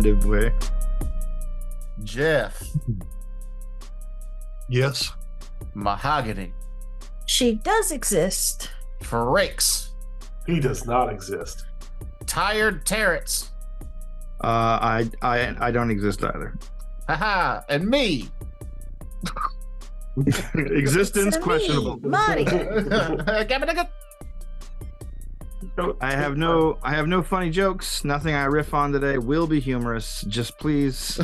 definitive way. Jeff. Yes. Mahogany. She does exist. Frakes. He does not exist. Tired Terrence. I don't exist either. Haha. And me. Existence It's me, questionable. Marty. I have no funny jokes. Nothing I riff on today will be humorous. Just please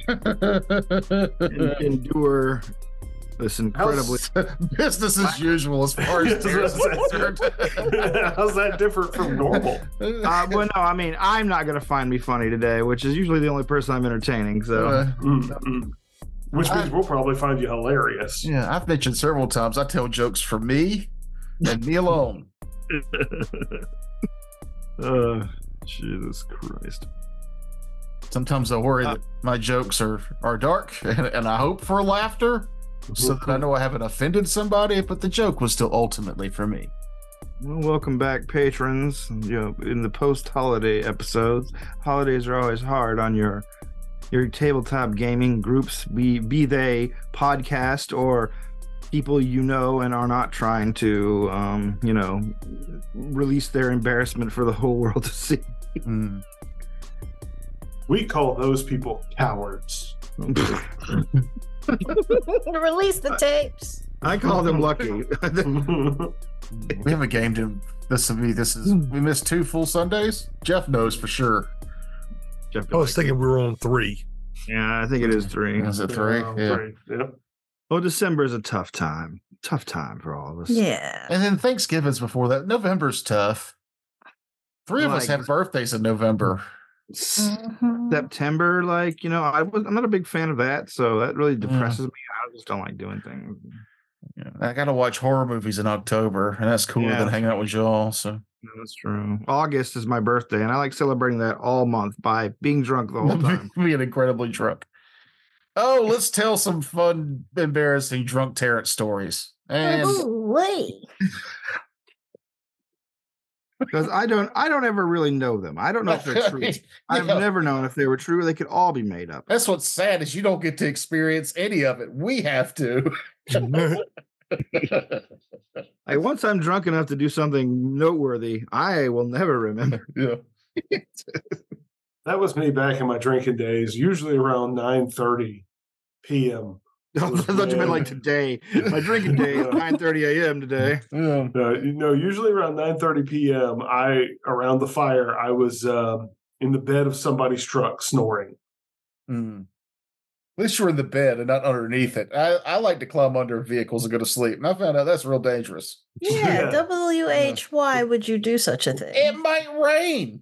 endure this incredibly. Business as usual as far as Terrence is concerned. How's that different from normal? Well, no, I mean, I'm not going to find me funny today, which is usually the only person I'm entertaining. So, Which means we'll probably find you hilarious. Yeah, I've mentioned several times I tell jokes for me and me alone. Jesus Christ. Sometimes I worry that my jokes are dark, and I hope for laughter so that I know I haven't offended somebody, but the joke was still ultimately for me. Well, welcome back, patrons. In the post-holiday episodes, holidays are always hard on your tabletop gaming groups, be they podcast or people and are not trying to release their embarrassment for the whole world to see. We call those people cowards. Release the tapes. I call them lucky. We haven't gamed him. We missed 2 full Sundays. Jeff knows for sure. I was thinking we were on 3. Yeah, I think it is 3. Is it 3? Yeah. 3. Yep. Well, December is a tough time. Tough time for all of us. Yeah. And then Thanksgiving's before that. November's tough. 3 of us have birthdays in November. September, I'm not a big fan of that, so that really depresses me. I just don't like doing things. Yeah, I gotta watch horror movies in October, and that's cooler than hanging out with y'all. So that's true. August is my birthday, and I like celebrating that all month by being drunk the whole time. Being incredibly drunk. Oh, let's tell some fun, embarrassing drunk Terrence stories. And wait. Because I don't ever really know them. I don't know if they're true. I've never known if they were true. They could all be made up. That's what's sad is you don't get to experience any of it. We have to. Once I'm drunk enough to do something noteworthy, I will never remember. Yeah. That was me back in my drinking days, usually around 9:30 p.m. I thought you meant like today. My drinking day is 9:30 a.m. today. Yeah. Usually around 9:30 p.m. around the fire, I was in the bed of somebody's truck snoring. At least you're in the bed and not underneath it. I like to climb under vehicles and go to sleep, and I found out that's real dangerous. Yeah, WH, why would you do such a thing? It might rain.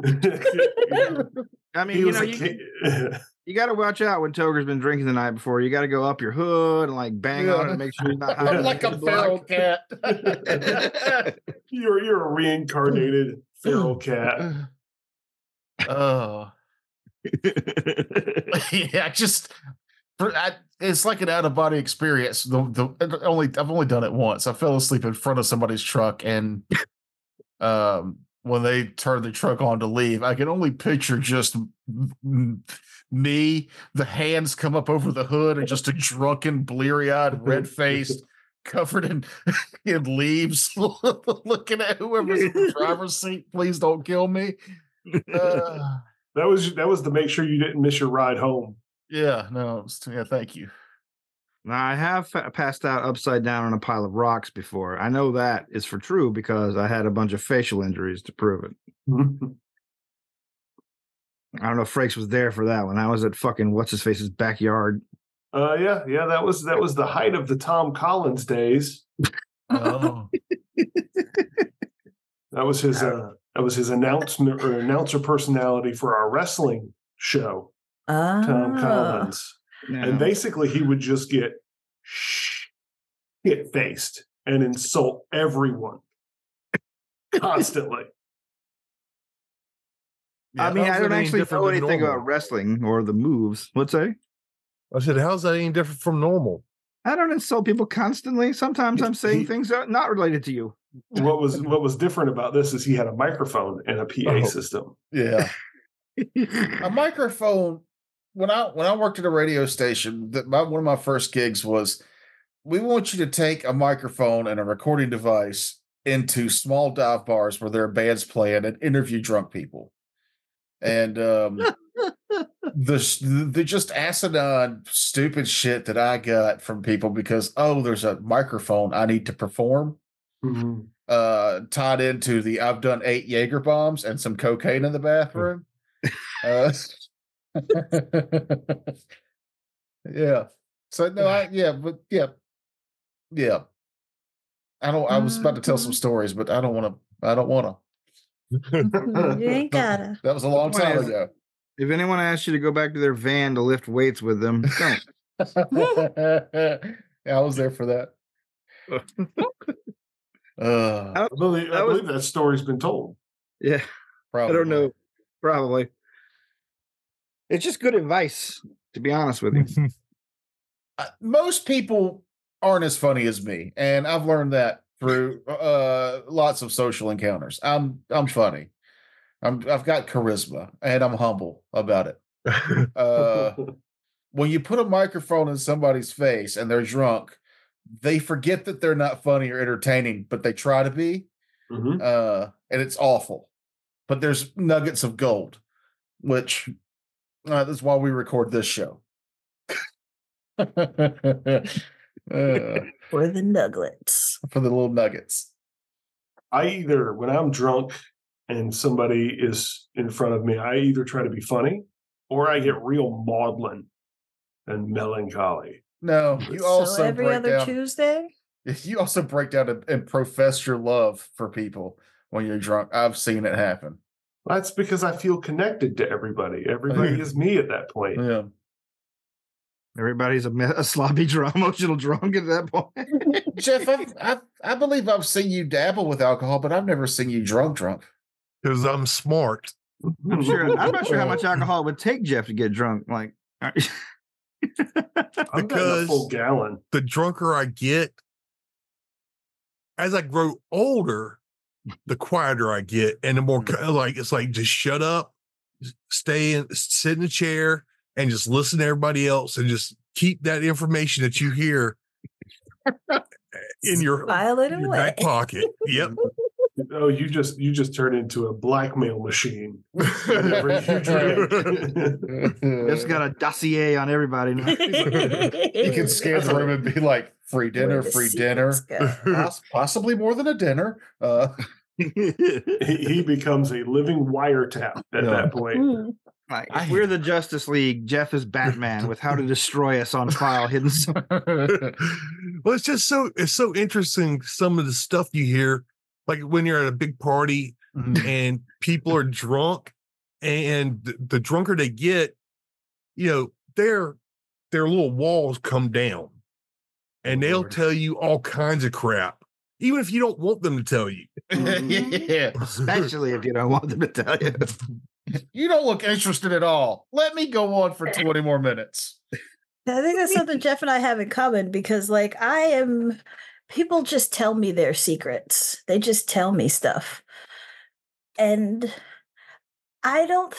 I mean, you got to watch out when Toger's been drinking the night before. You got to go up your hood and bang on it and make sure he's not hiding. I'm like a feral cat. You're a reincarnated feral cat. Oh. Yeah, it's like an out of body experience. I've only done it once. I fell asleep in front of somebody's truck, and when they turned the truck on to leave, I can only picture just me. The hands come up over the hood, and just a drunken, bleary-eyed, red-faced, covered in leaves, looking at whoever's in the driver's seat. Please don't kill me. That was to make sure you didn't miss your ride home. Yeah, no, thank you. Now, I have passed out upside down on a pile of rocks before. I know that is for true because I had a bunch of facial injuries to prove it. I don't know if Frakes was there for that one. I was at fucking what's-his-face's backyard. Yeah, that was the height of the Tom Collins days. Oh. That was his announcement or announcer personality for our wrestling show. Tom Collins. No. And basically he would just get shit-faced and insult everyone constantly. I mean, I don't actually know anything about wrestling or the moves. What's that? I said, how's that any different from normal? I don't insult people constantly. Sometimes I'm saying things that are not related to you. What was different about this is he had a microphone and a PA system. Yeah. A microphone. When I worked at a radio station, one of my first gigs was, we want you to take a microphone and a recording device into small dive bars where there are bands playing and interview drunk people. And the just asinine, stupid shit that I got from people because, there's a microphone I need to perform. Tied into the I've done 8 Jaeger bombs and some cocaine in the bathroom. Yeah. So no, I was about to tell some stories, but I don't want to. You ain't gotta. That was a long time ago. If anyone asks you to go back to their van to lift weights with them, don't. Yeah, I was there for that. I believe that story's been told. Yeah, Probably. I don't know. Probably. It's just good advice, to be honest with you. Most people aren't as funny as me, and I've learned that through lots of social encounters. I'm funny. I've got charisma, and I'm humble about it. When you put a microphone in somebody's face and they're drunk, they forget that they're not funny or entertaining, but they try to be, and it's awful. But there's nuggets of gold, which that's why we record this show. For the nuggets. For the little nuggets. When I'm drunk and somebody is in front of me, I either try to be funny or I get real maudlin and melancholy. No, you also every other Tuesday? You also break down and profess your love for people when you're drunk. I've seen it happen. That's because I feel connected to everybody. Everybody is me at that point. Yeah. Everybody's a sloppy, emotional drunk at that point. Jeff, I believe I've seen you dabble with alcohol, but I've never seen you drunk. Because I'm smart. I'm not sure how much alcohol it would take Jeff to get drunk. Like, I'm a full gallon. The drunker I get, as I grow older, the quieter I get, and the more it's like just shut up, sit in a chair, and just listen to everybody else, and just keep that information that you hear in your back pocket. Yep. Oh, you just turned into a blackmail machine. Whenever you drink. Just got a dossier on everybody now. You can scan the room and be like, free dinner, possibly more than a dinner. He becomes a living wiretap at that point. Like, we're the Justice League. Jeff is Batman with how to destroy us on file hidden. Well, it's so interesting. Some of the stuff you hear, like when you're at a big party and people are drunk, and the drunker they get, their little walls come down, and they'll tell you all kinds of crap, even if you don't want them to tell you. Yeah, especially if you don't want them to tell you. You don't look interested at all. Let me go on for 20 more minutes. I think that's something Jeff and I have in common because, people just tell me their secrets. They just tell me stuff. And I don't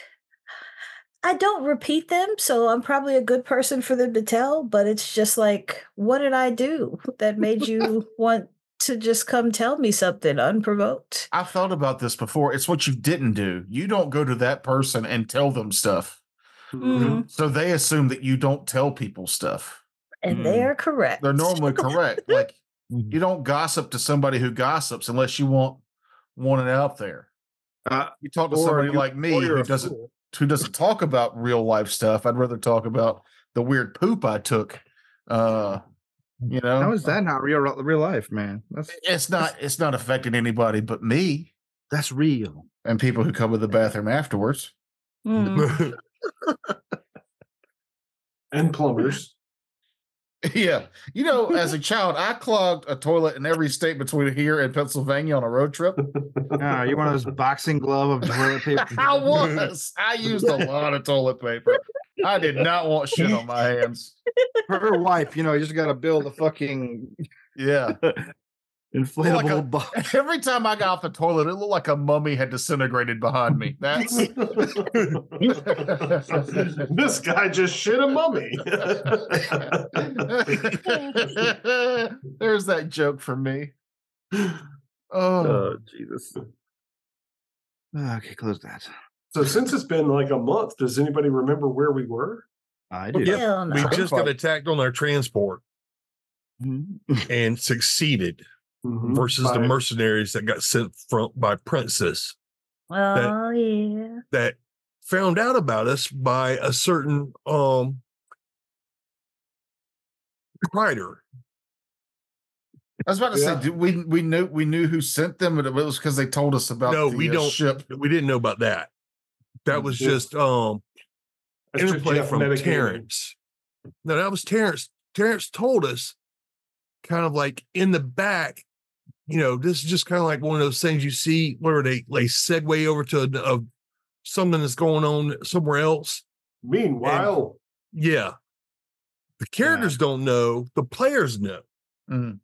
repeat them, so I'm probably a good person for them to tell, but it's just like, what did I do that made you want to just come tell me something unprovoked? I thought about this before. It's what you didn't do. You don't go to that person and tell them stuff. Mm-hmm. So they assume that you don't tell people stuff. And they are correct. They're normally correct. Like, you don't gossip to somebody who gossips unless you want it out there. You talk to somebody like me who doesn't talk about real life stuff. I'd rather talk about the weird poop I took. How is that not real life, man? It's not affecting anybody but me. That's real. And people who come to the bathroom afterwards. Mm. And plumbers. Yeah. As a child, I clogged a toilet in every state between here and Pennsylvania on a road trip. You're one of those boxing glove of toilet paper. I used a lot of toilet paper. I did not want shit on my hands. For her wife, you just got to build a fucking... Yeah. inflatable box. Every time I got off the toilet, it looked like a mummy had disintegrated behind me. That's This guy just shit a mummy. There's that joke for me. Oh, Jesus. Okay, close that. So since it's been like a month, does anybody remember where we were? I do. Hell no. We just got attacked on our transport Mm-hmm. and succeeded versus the By- mercenaries that got sent from by Princess Oh yeah. that found out about us by a certain writer. I was about to Yeah. say, we knew who sent them, but it was because they told us about No, the we don't. ship. We didn't know about that. That was Yeah. just That's just interplay Jeff from metagaming. Terrence. No, that was Terrence. Terrence told us, kind of like in the back, this is just kind of like one of those things you see where they segue over to something that's going on somewhere else. Meanwhile, Yeah. The characters don't know, the players know. Mm.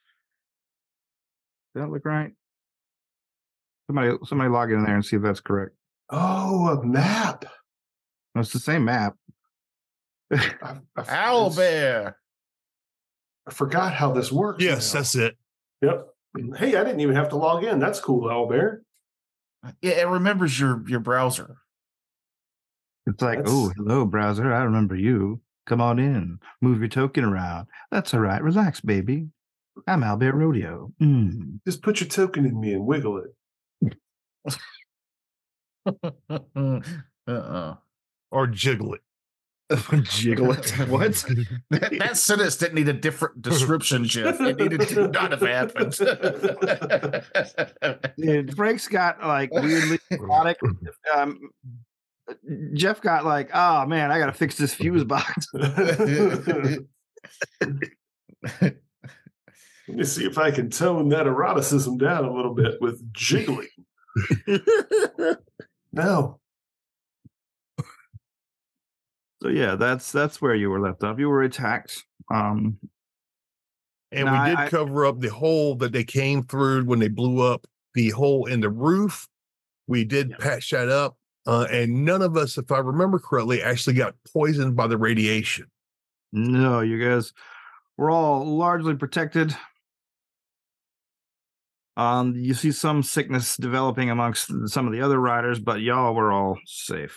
Does that look right? Somebody log in there and see if that's correct. a map. No, it's the same map. Owlbear. I forgot how this works. Yes, now. that's it. Yep. Hey, I didn't even have to log in. That's cool, Owlbear. Yeah, it remembers your browser. It's like, That's- oh, hello, browser. I remember you. Come on in. Move your token around. That's all right. Relax, baby. I'm Albert Rodeo. Just put your token in me and wiggle it. Or jiggle it. Jiggle it. What? That sentence didn't need a different description, Jeff. It needed to not have happened. Dude, Frank's got like weirdly erotic. Jeff got like, oh man, I gotta fix this fuse box. Let me see if I can tone that eroticism down a little bit with jiggling. No. So yeah, that's where you were left off. You were attacked. And No, we did I- cover up the hole that they came through when they blew up the hole in the roof. We did patch that up. And none of us, if I remember correctly, actually got poisoned by the radiation. No, you guys were all largely protected. You see some sickness developing amongst some of the other riders, but y'all were all safe.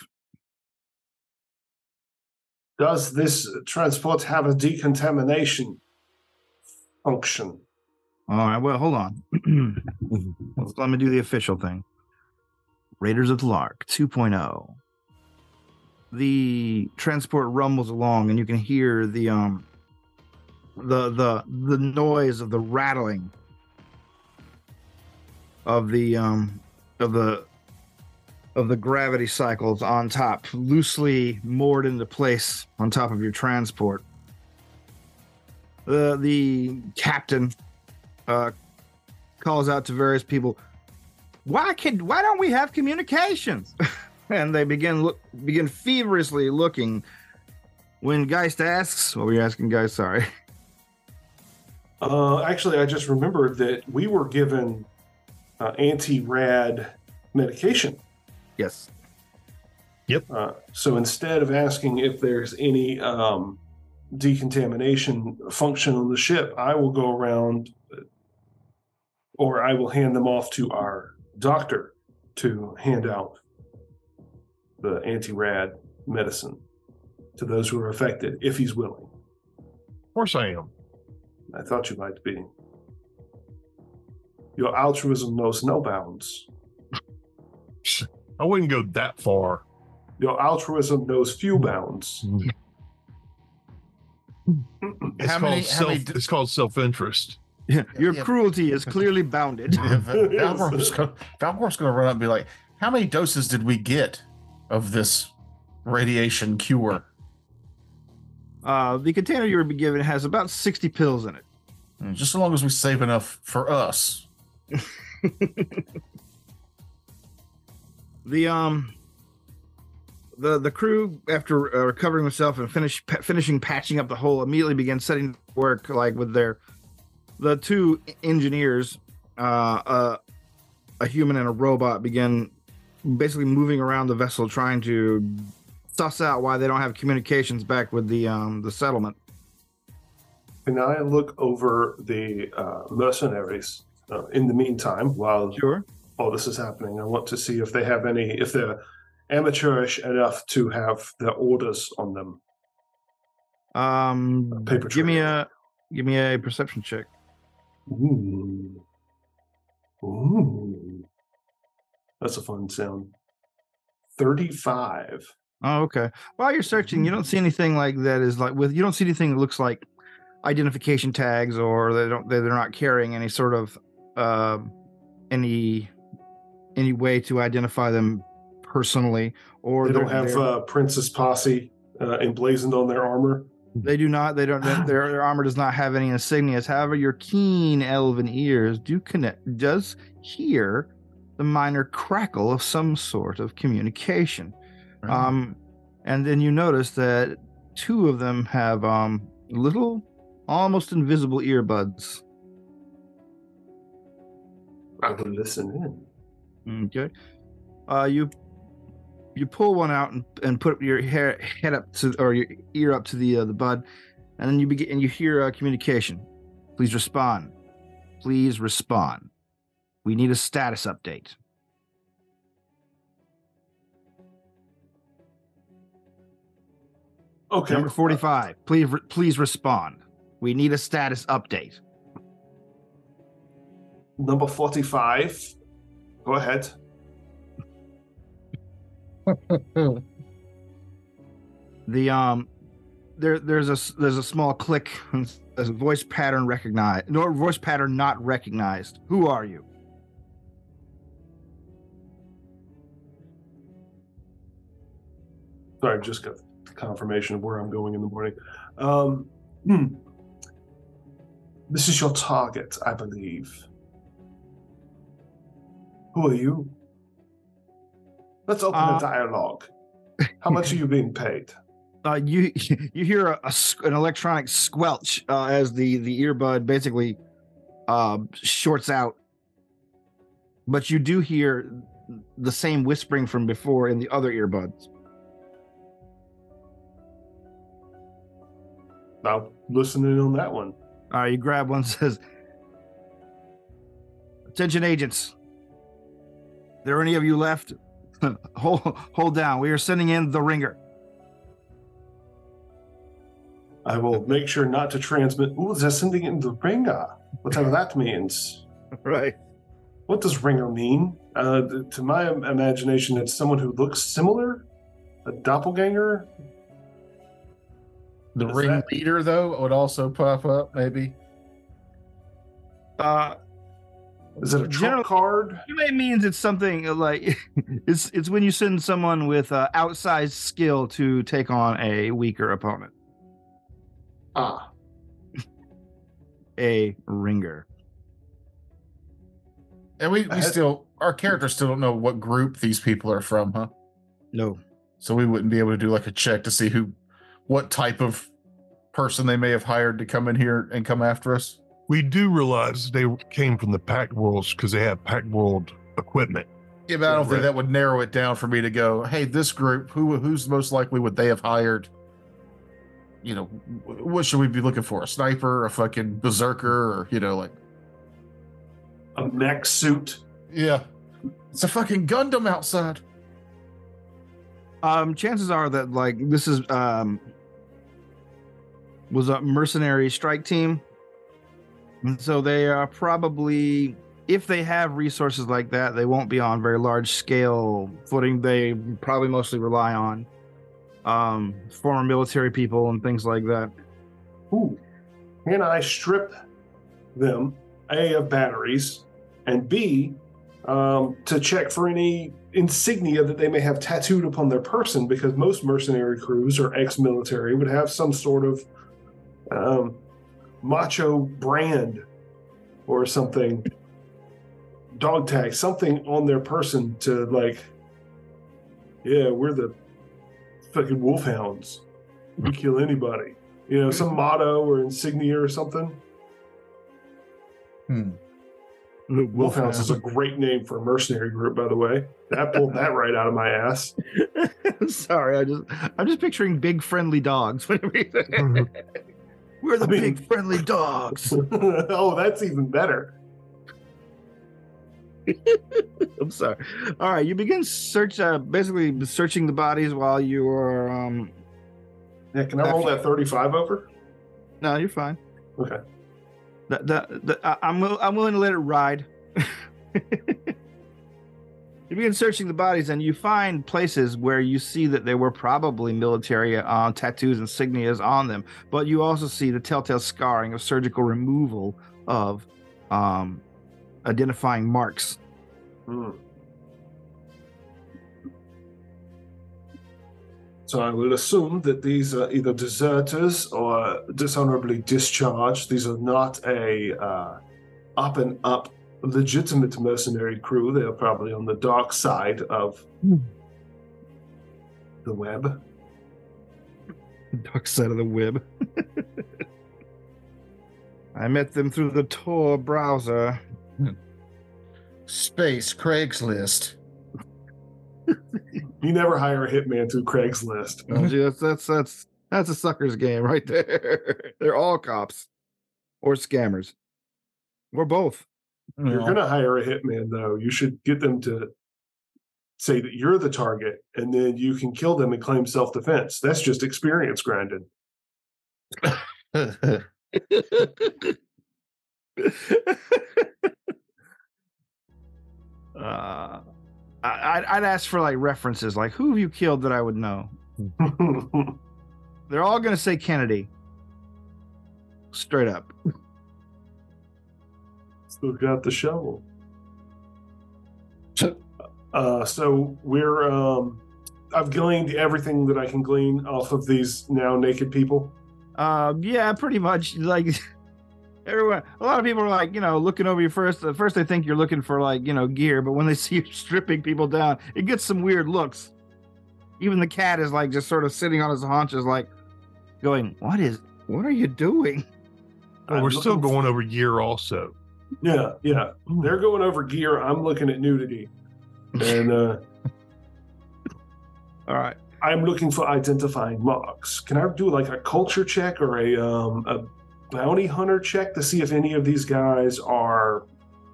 Does this transport have a decontamination function? All right, well, hold on. Let me do the official thing. Raiders of the Lark 2.0. The transport rumbles along, and you can hear the noise of the rattling of the gravity cycles on top, loosely moored into place on top of your transport. The captain calls out to various people, why don't we have communications? And they begin feverishly looking. When Geist asks, what were you asking, Geist? Sorry. Actually, I just remembered that we were given anti-rad medication. Yes. So instead of asking if there's any decontamination function on the ship, I will go around, or I will hand them off to our doctor to hand out the anti-rad medicine to those who are affected, if he's willing. Of course I am. I thought you might be. Your altruism knows no bounds. I wouldn't go that far. Your altruism knows few bounds. It's called self-interest. Yeah, your Yeah. cruelty is clearly bounded. Valkor's going to run up and be like, how many doses did we get of this radiation cure? The container you were given has about 60 pills in it. Just so long as we save enough for us. The crew, after recovering themselves and finishing patching up the hole, immediately began setting to work, like with their The two engineers, a human and a robot, begin basically moving around the vessel, trying to suss out why they don't have communications back with the settlement. Can I look over the mercenaries in the meantime while Sure. all this is happening? I want to see if they have any, if they're amateurish enough to have their orders on them. Paper Give me trail. a perception check. Ooh. Ooh. That's a fun sound. 35. Oh, okay. While you're searching, you don't see anything like that is like you don't see anything that looks like identification tags, or they're not carrying any sort of any way to identify them personally, or They don't have Princess Posse emblazoned on their armor. They do not. They don't. Their armor does not have any insignias. However, your keen elven ears does hear the minor crackle of some sort of communication. And then you notice that two of them have little, almost invisible earbuds. I will listen in. Okay. You pull one out and put your head up to, or your ear up to the bud, and then you hear communication. Please respond. Please respond. We need a status update. Okay. Number 45. Please respond. We need a status update. Number 45. Go ahead. There's a small click and says voice pattern recognized. No, voice pattern not recognized. Who are you? Sorry, I just got confirmation of where I'm going in the morning. This is your target, I believe. Who are you? Let's open a dialogue. How much are you being paid? You hear an electronic squelch as the earbud basically shorts out, but you do hear the same whispering from before in the other earbuds. Now, listening on that one. You grab one, says, "Attention agents. There any of you left? hold down. We are sending in the ringer." I will make sure not to transmit. Ooh, they're sending in the ringer. Whatever that means. Right. What does ringer mean? To my imagination, it's someone who looks similar. A doppelganger. The Is ring that- leader, though, would also pop up, maybe. Is it a General- trump card? It means it's something like it's when you send someone with outsized skill to take on a weaker opponent. Ah, A ringer. And we still, our characters still don't know what group these people are from, huh? No. So we wouldn't be able to do like a check to see what type of person they may have hired to come in here and come after us. We do realize they came from the Pact Worlds because they have Pact World equipment. Yeah, but I don't Right. think that would narrow it down for me to go, hey, this group, who's most likely would they have hired? You know, what should we be looking for? A sniper, a fucking berserker, or, like, a mech suit. yeah, it's a fucking Gundam outside. Chances are that like this is was a mercenary strike team, and so they are probably, if they have resources like that, they won't be on very large scale footing. They probably mostly rely on former military people and things like that. Ooh. Can I strip them, A, of batteries, and B, to check for any insignia that they may have tattooed upon their person, because most mercenary crews or ex-military would have some sort of macho brand or something, dog tag, something on their person to like, yeah, we're the fucking wolfhounds. We kill anybody. Some motto or insignia or something. Wolfhounds is a great name for a mercenary group, by the way. That pulled that right out of my ass. Sorry, I'm just picturing big friendly dogs. We're the big friendly dogs. Oh, that's even better. I'm sorry. All right, you begin basically searching the bodies while you are. Yeah, can I roll that 35 over? No, you're fine. Okay. I'm willing to let it ride. You begin searching the bodies, and you find places where you see that there were probably military tattoos, insignias on them, but you also see the telltale scarring of surgical removal of identifying marks. So I will assume that these are either deserters or dishonorably discharged. These are not a up and up legitimate mercenary crew. They are probably on the dark side of the web. Dark side of the web. I met them through the Tor browser. Space Craigslist. You never hire a hitman through Craigslist. Oh, gee, that's a sucker's game right there. They're all cops or scammers or both. You're going to hire a hitman, though. You should get them to say that you're the target, and then you can kill them and claim self-defense. That's just experience grinding. I'd ask for like references, like who have you killed that I would know? They're all going to say Kennedy. Straight up. Still got the shovel. So we're I've gleaned everything that I can glean off of these now naked people. Yeah, pretty much. Like everyone, a lot of people are like, looking over you first. At first, they think you're looking for like, gear, but when they see you stripping people down, it gets some weird looks. Even the cat is like just sort of sitting on his haunches, like going, "What are you doing?" Well, we're still going over gear, also. Yeah. They're going over gear. I'm looking at nudity, and all right. I'm looking for identifying marks. Can I do like a culture check or a bounty hunter check to see if any of these guys are,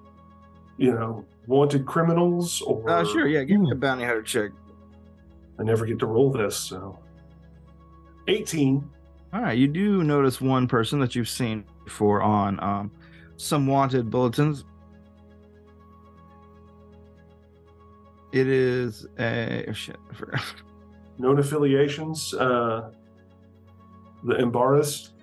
wanted criminals or? Sure, yeah. Give me a bounty hunter check. I never get to roll this, so 18. All right, you do notice one person that you've seen before on some wanted bulletins. It is Known affiliations. The Embarras.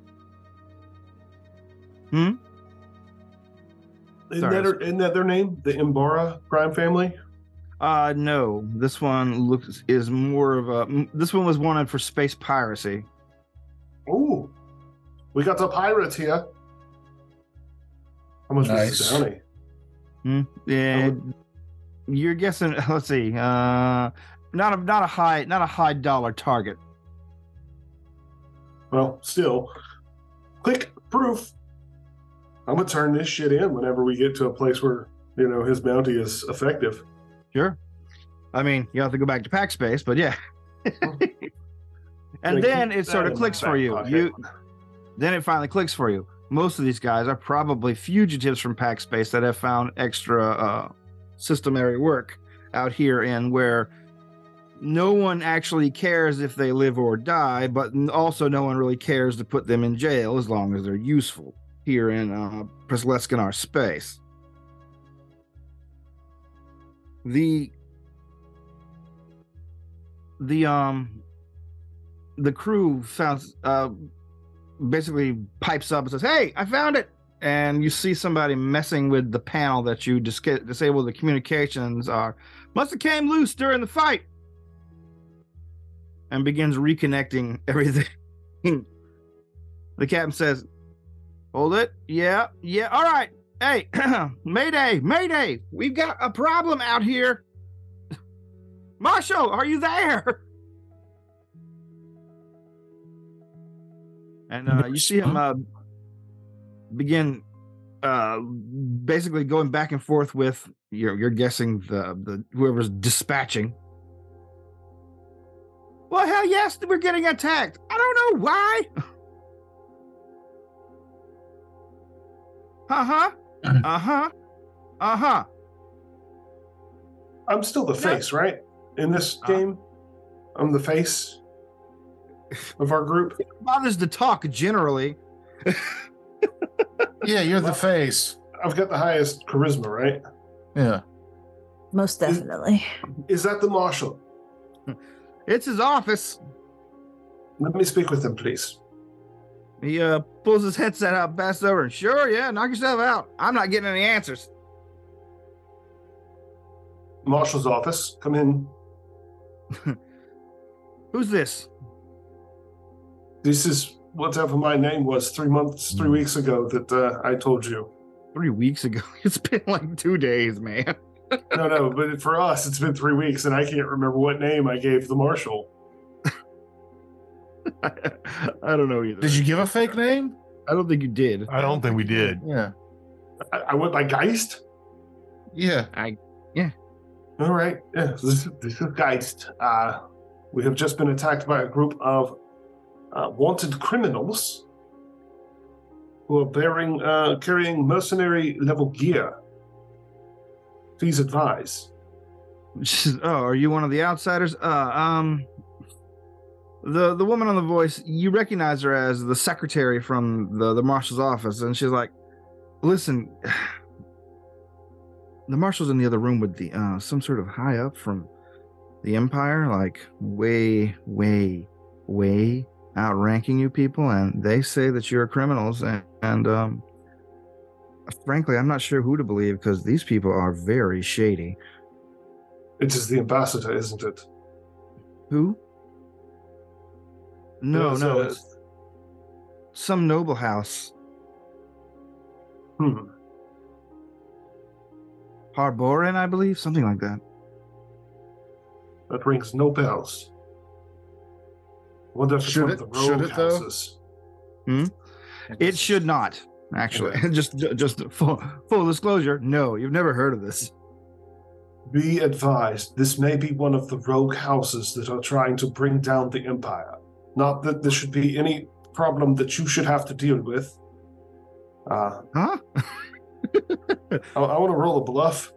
Isn't that their name? The Imbara crime family? No. This one is more of a. This one was wanted for space piracy. Ooh, we got the pirates here. How much was the bounty? Yeah, you're guessing. Let's see. Not a high dollar target. Well, still, click proof. I'm gonna turn this shit in whenever we get to a place where his bounty is effective. Sure. I mean, you have to go back to pack space, but yeah. And then it sort of clicks for you. Then it finally clicks for you. Most of these guys are probably fugitives from pack space that have found extra systemary work out here in where no one actually cares if they live or die, but also no one really cares to put them in jail as long as they're useful here in Presleskinar space. The crew sounds basically pipes up and says, "Hey, I found it!" And you see somebody messing with the panel that you disable the communications are. Must have came loose during the fight. And begins reconnecting everything. The captain says, "Hold it. Yeah. All right. Hey, Mayday. We've got a problem out here. Marshall, are you there?" And you see him begin basically going back and forth with you're guessing the whoever's dispatching. Well, hell yes, we're getting attacked. I don't know why. Uh-huh. I'm still the face, right? In this game, I'm the face of our group. It bothers to talk generally. Yeah, you're the face. I've got the highest charisma, right? Yeah. Most definitely. Is that the marshal? It's his office. Let me speak with him, please. He pulls his headset out, passes over, and sure, yeah, knock yourself out. I'm not getting any answers. Marshal's office. Come in. Who's this? This is whatever my name was 3 weeks ago that I told you. 3 weeks ago. It's been like 2 days, man. No, but for us, it's been 3 weeks, and I can't remember what name I gave the marshal. I don't know either. Did you give a fake name? I don't think you did. I don't think we did. Yeah. I went by Geist. Yeah. All right. Yeah, this is Geist. We have just been attacked by a group of wanted criminals who are carrying mercenary level gear. Please advise. Oh, are you one of the outsiders? The woman on the voice, you recognize her as the secretary from the marshal's office, and she's like, listen, the marshal's in the other room with the some sort of high up from the Empire, like way outranking you people, and they say that you're criminals, and frankly, I'm not sure who to believe because these people are very shady. It is the ambassador, isn't it? Who? No, it's some noble house. Harborin, I believe, something like that. That rings no bells. Wonder if it's one of the rogue houses. It should not, actually. Okay. just full disclosure. No, you've never heard of this. Be advised, this may be one of the rogue houses that are trying to bring down the Empire. Not that there should be any problem that you should have to deal with. Huh? I want to roll a bluff.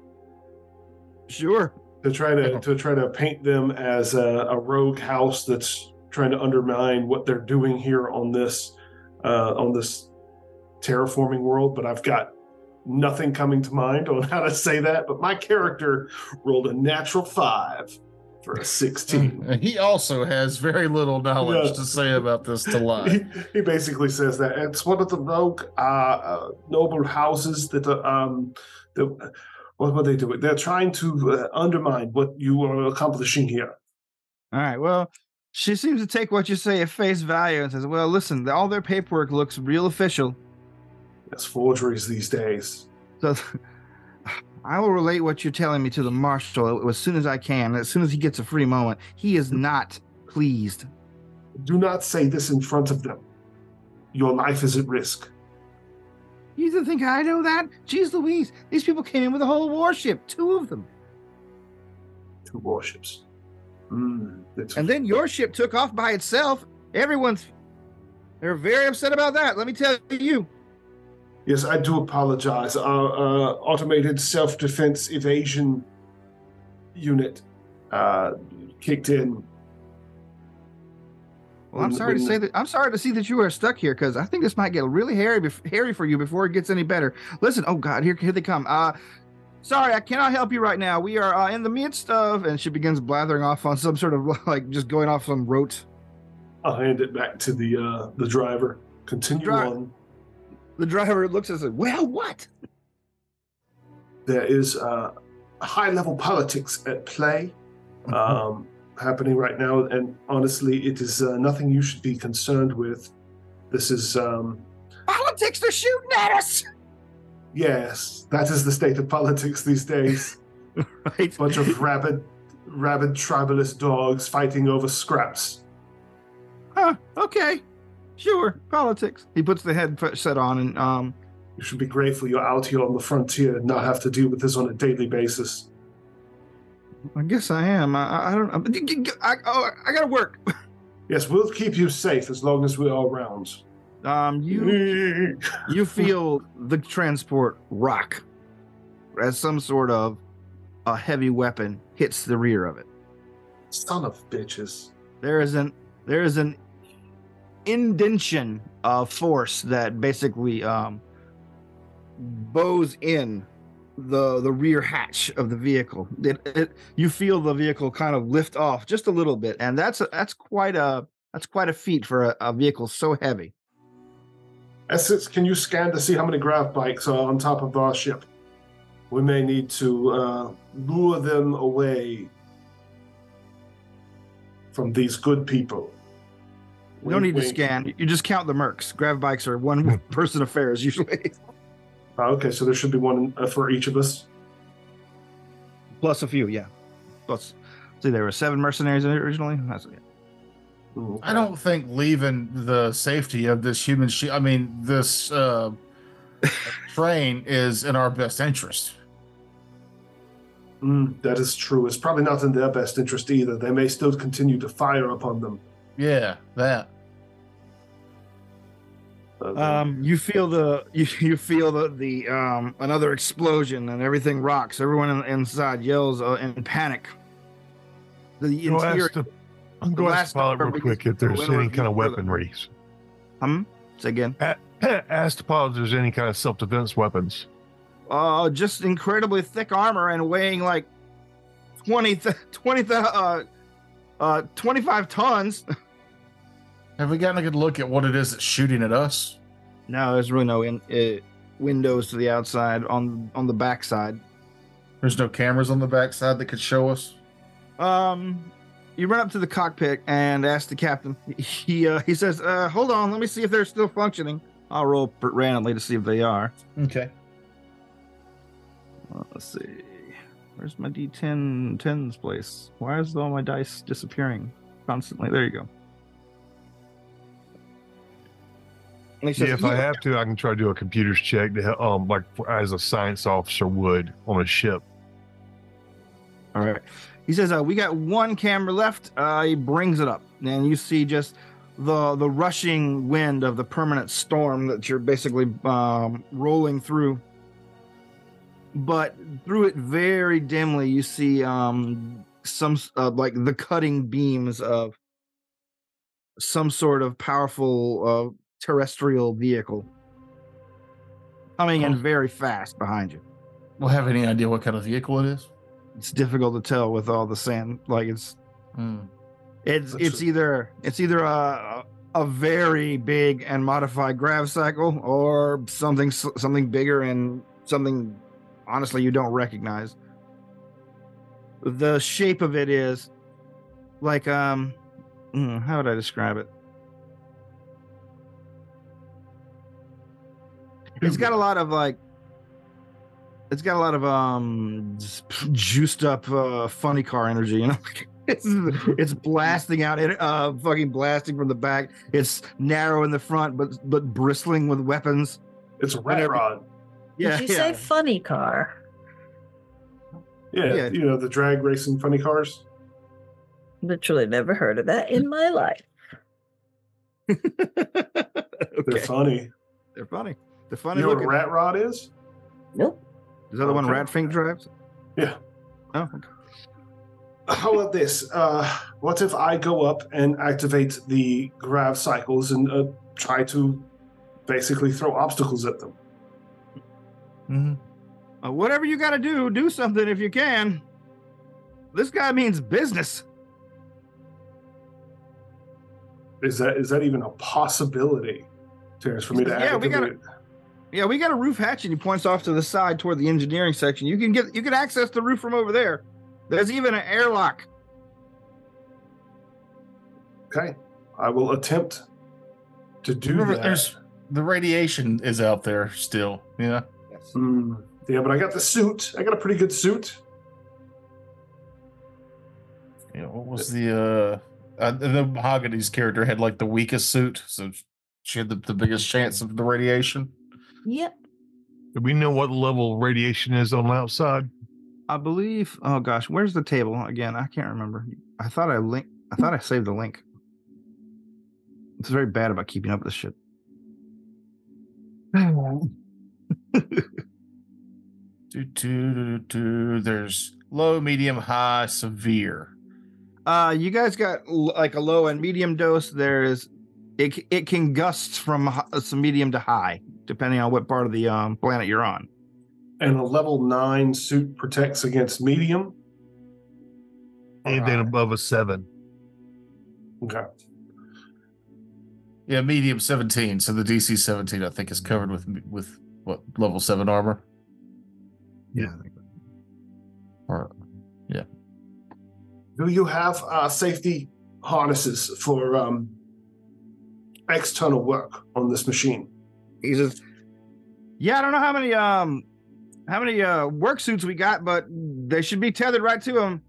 Sure. To try to paint them as a rogue house that's trying to undermine what they're doing here on this terraforming world, but I've got nothing coming to mind on how to say that. But my character rolled a natural 5 for a 16. He also has very little knowledge to say about this to lie. He basically says that it's one of the rogue noble houses that what are they doing? They're trying to undermine what you are accomplishing here. All right. Well, she seems to take what you say at face value and says, well, listen, all their paperwork looks real official. It's forgeries these days. So I will relate what you're telling me to the marshal as soon as I can, as soon as he gets a free moment. He is not pleased. Do not say this in front of them. Your life is at risk. You don't think I know that? Jeez Louise, these people came in with a whole warship, 2 of them. 2 warships. And then your ship took off by itself. They're very upset about that, let me tell you. Yes, I do apologize. Our automated self-defense evasion unit kicked in. Well, I'm sorry to see that you are stuck here, because I think this might get really hairy for you before it gets any better. Listen, oh God, here they come. Sorry, I cannot help you right now. We are in the midst of, and she begins blathering off on some sort of like just going off some rote. I'll hand it back to the driver. Continue on. The driver looks and says, well, what? There is high-level politics at play happening right now, and honestly, it is nothing you should be concerned with. This is... Politics, they're shooting at us! Yes, that is the state of politics these days. Right. Bunch of rabid tribalist dogs fighting over scraps. Okay. Sure, politics. He puts the headset on, and You should be grateful you're out here on the frontier and not have to deal with this on a daily basis. I guess I am. I don't. I gotta work. Yes, we'll keep you safe as long as we are around. You feel the transport rock as some sort of a heavy weapon hits the rear of it. Son of bitches. There is an indentation of force that basically bows in the rear hatch of the vehicle. You feel the vehicle kind of lift off just a little bit, and that's quite a feat for a vehicle so heavy. Essex, can you scan to see how many grav bikes are on top of our ship? We may need to lure them away from these good people. You don't need to scan. You just count the mercs. Grav bikes are one person affairs usually. Okay, so there should be one for each of us. Plus a few, yeah. Plus, see, there were 7 mercenaries originally. That's it. Okay. I don't think leaving the safety of this human this train is in our best interest. That is true. It's probably not in their best interest either. They may still continue to fire upon them. Yeah, that. You feel the another explosion and everything rocks. Everyone inside yells in panic. The interior. I'm going to ask the pilot real quick if there's any kind of weaponry. Say again. Ask the pilot if there's any kind of self-defense weapons. Just incredibly thick armor and weighing like 25 tons. Have we gotten a good look at what it is that's shooting at us? No, there's really no windows to the outside on the backside. There's no cameras on the backside that could show us? You run up to the cockpit and ask the captain. He says, hold on, let me see if they're still functioning. I'll roll randomly to see if they are. Okay. Let's see. Where's my D10's place? Why is all my dice disappearing constantly? There you go. And he says, If I have to, I can try to do a computer's check to help, as a science officer would on a ship. All right. He says, we got 1 camera left. He brings it up, and you see just the rushing wind of the permanent storm that you're basically rolling through. But through it very dimly, you see some like the cutting beams of some sort of powerful terrestrial vehicle coming in very fast behind you. We'll have any idea what kind of vehicle it is? It's difficult to tell with all the sand. Like it's either a very big and modified grav cycle or something bigger and something honestly you don't recognize. The shape of it is like how would I describe it? It's got a lot of juiced up funny car energy, you know. It's blasting out, fucking blasting from the back. It's narrow in the front, but bristling with weapons. It's a rat rod. Did you say funny car? Yeah, you know, the drag racing funny cars. Literally never heard of that in my life. They're funny. They're funny. They're funny. You know what a rat rod is? Nope. Is that the one Ratfink drives? Yeah. Oh, okay. How about this? What if I go up and activate the grav cycles and try to basically throw obstacles at them? Mm-hmm. Whatever you got to do something if you can. This guy means business. Is that even a possibility, Terrence, for me to activate? We got a roof hatch, and he points off to the side toward the engineering section. You can access the roof from over there. There's even an airlock. Okay, I will attempt to do that. There's the radiation is out there still. Yeah. Yes. Yeah, but I got the suit. I got a pretty good suit. Yeah. What was the Mahogany's character had like the weakest suit, so she had the biggest chance of the radiation. Yep. Do we know what level radiation is on the outside? I believe. Oh gosh, where's the table again? I can't remember. I thought I saved the link. It's very bad about keeping up with this shit. There's low, medium, high, severe. You guys got like a low and medium dose. There's it can gust from some medium to high, depending on what part of the planet you're on. And a level 9 suit protects against medium. Anything above a 7. Okay. Yeah, medium 17. So the DC 17, I think, is covered with what, level 7 armor? Yeah. Or, yeah. Do you have safety harnesses for external work on this machine? He says, "Yeah, I don't know how many work suits we got, but they should be tethered right to them."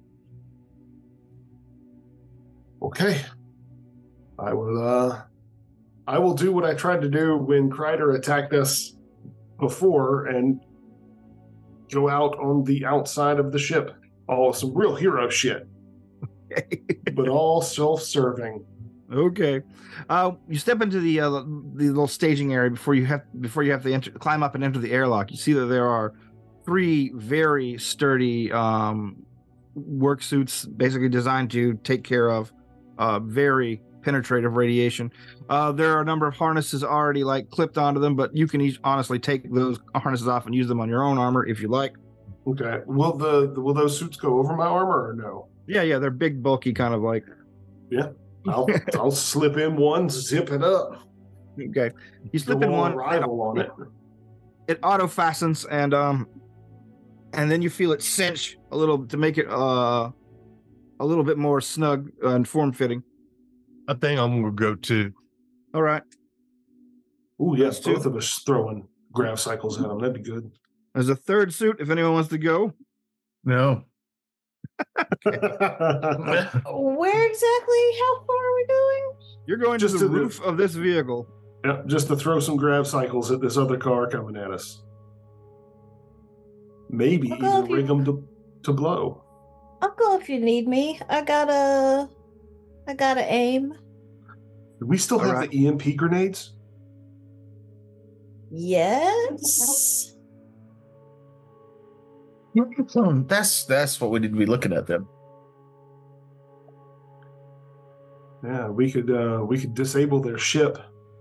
Okay. I will do what I tried to do when Kreider attacked us before and go out on the outside of the ship. All some real hero shit, but all self-serving. Okay. You step into the little staging area before you have to climb up and enter the airlock. You see that there are 3 very sturdy work suits, basically designed to take care of very penetrative radiation. There are a number of harnesses already like clipped onto them, but you can honestly take those harnesses off and use them on your own armor if you like. Okay. Will those suits go over my armor or no? Yeah, they're big, bulky, kind of like. Yeah. I'll slip in one, zip it up. Okay. You slip in one. Rival on it. It auto fastens and then you feel it cinch a little to make it a little bit more snug and form fitting. I think I'm gonna go too. All right. Ooh, yes, both of us throwing grav cycles at them. That'd be good. There's a third suit if anyone wants to go. No. Where exactly? How far are we going? You're going Just to the roof of this vehicle. Yeah, just to throw some grav cycles at this other car coming at us. Maybe I'll go even rig them to blow. I'll go if you need me. I gotta aim. Do we still have the EMP grenades? Yes. That's what we need to be looking at then. Yeah, we could disable their ship.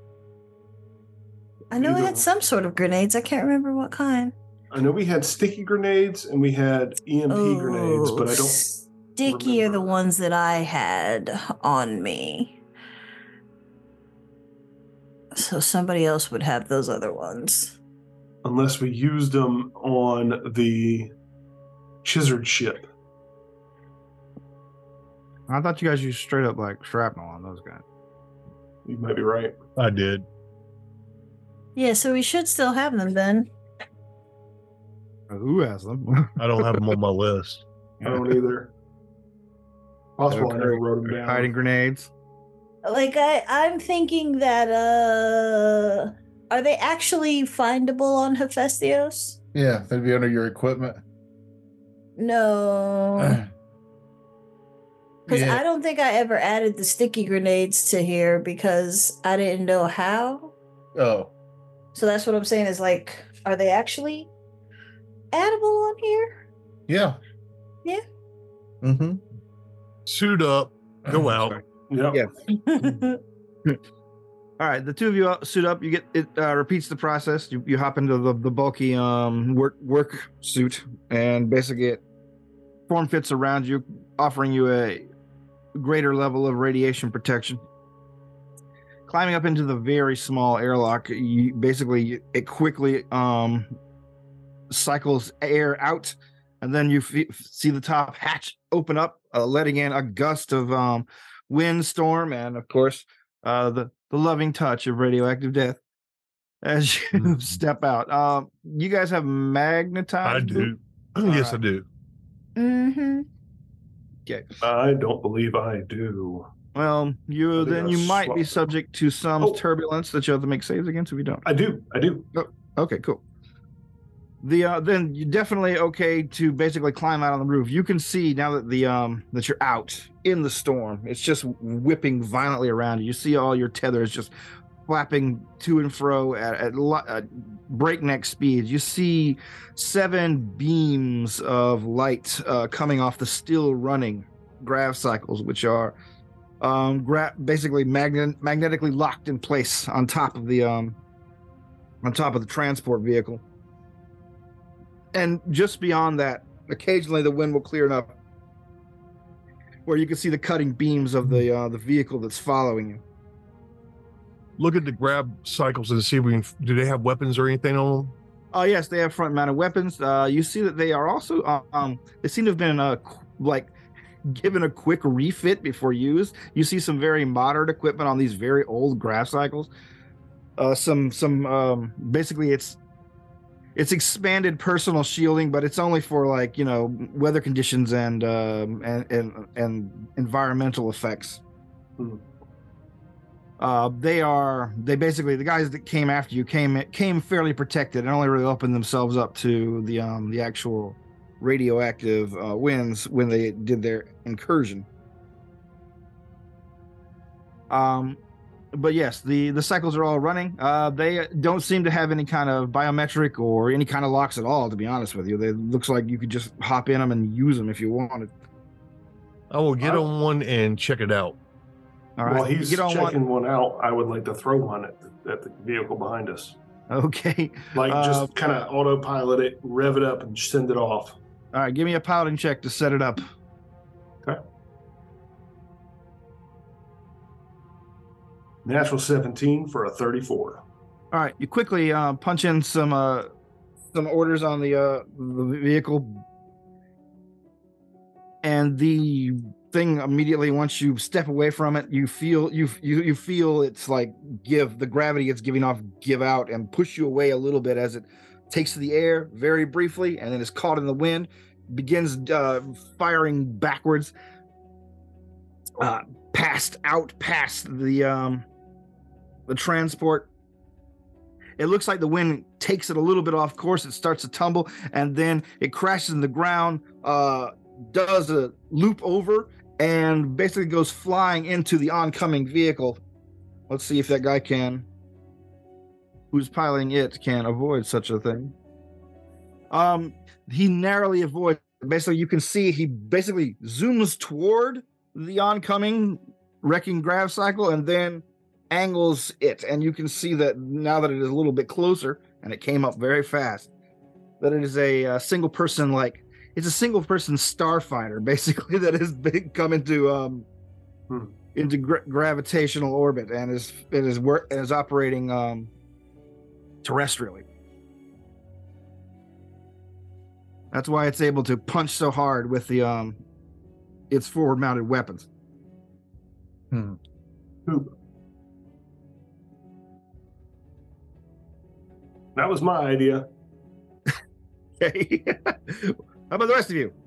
I know we had some sort of grenades. I can't remember what kind. I know we had sticky grenades and we had EMP grenades, but I don't. Sticky are the ones that I had on me. So somebody else would have those other ones. Unless we used them on the Chizard ship. I thought you guys used straight up like shrapnel on those guys. You might be right. I did. Yeah, so we should still have them then. Who has them? I don't have them on my list. I don't either. Possible I never wrote them down. Hiding grenades. Like I'm thinking that are they actually findable on Hephaestos? Yeah, they'd be under your equipment. No. Because I don't think I ever added the sticky grenades to here because I didn't know how. Oh. So that's what I'm saying is like, are they actually addable on here? Yeah. Yeah. Mm-hmm. Suit up, go out. Yep. Yeah. All right, the two of you suit up. You get it. Repeats the process. You hop into the bulky work suit, and basically it form fits around you, offering you a greater level of radiation protection. Climbing up into the very small airlock, it quickly cycles air out, and then you see the top hatch open up, letting in a gust of windstorm, and of course the loving touch of radioactive death as you step out. You guys have magnetized? I do. Yes, I do. Mm-hmm. Okay. I don't believe I do. Well, you might be subject to some turbulence that you have to make saves against if you don't. I do. Oh, okay, cool. Then you're definitely okay to basically climb out on the roof. You can see now that that you're out in the storm. It's just whipping violently around you. You see all your tethers just flapping to and fro at breakneck speeds. You see 7 beams of light coming off the still running grav cycles, which are basically magnetically locked in place on top of the transport vehicle. And just beyond that, occasionally the wind will clear enough where you can see the cutting beams of the vehicle that's following you. Look at the grab cycles and see if we can. Do they have weapons or anything on them? Oh yes, they have front-mounted weapons. You see that they are also they seem to have been given a quick refit before use. You see some very modern equipment on these very old grav cycles. Basically it's expanded personal shielding, but it's only for weather conditions and environmental effects. The guys that came after you came fairly protected and only really opened themselves up to the actual radioactive winds when they did their incursion. But yes, the cycles are all running. They don't seem to have any kind of biometric or any kind of locks at all, to be honest with you. It looks like you could just hop in them and use them if you wanted. I will get on one and check it out. All right. While he's checking one out, I would like to throw one at the vehicle behind us. Okay. Just kind of autopilot it, rev it up, and send it off. All right, give me a piloting check to set it up. Okay. Natural 17 for a 34. All right, you quickly punch in some orders on the vehicle, and the thing immediately, once you step away from it, you feel it's like the gravity it's giving off give out and push you away a little bit as it takes to the air very briefly, and then is caught in the wind, begins firing backwards, past the transport. It looks like the wind takes it a little bit off course. It starts to tumble, and then it crashes in the ground, does a loop over, and basically goes flying into the oncoming vehicle. Let's see if that guy who's piloting it can avoid such a thing. He narrowly avoids. Basically, you can see he basically zooms toward the oncoming wrecking grav cycle and then angles it, and you can see that now that it is a little bit closer, and it came up very fast, that it is a single person starfighter, basically, that has come into gravitational orbit and is operating terrestrially. That's why it's able to punch so hard with its forward-mounted weapons. That was my idea. Okay. How about the rest of you?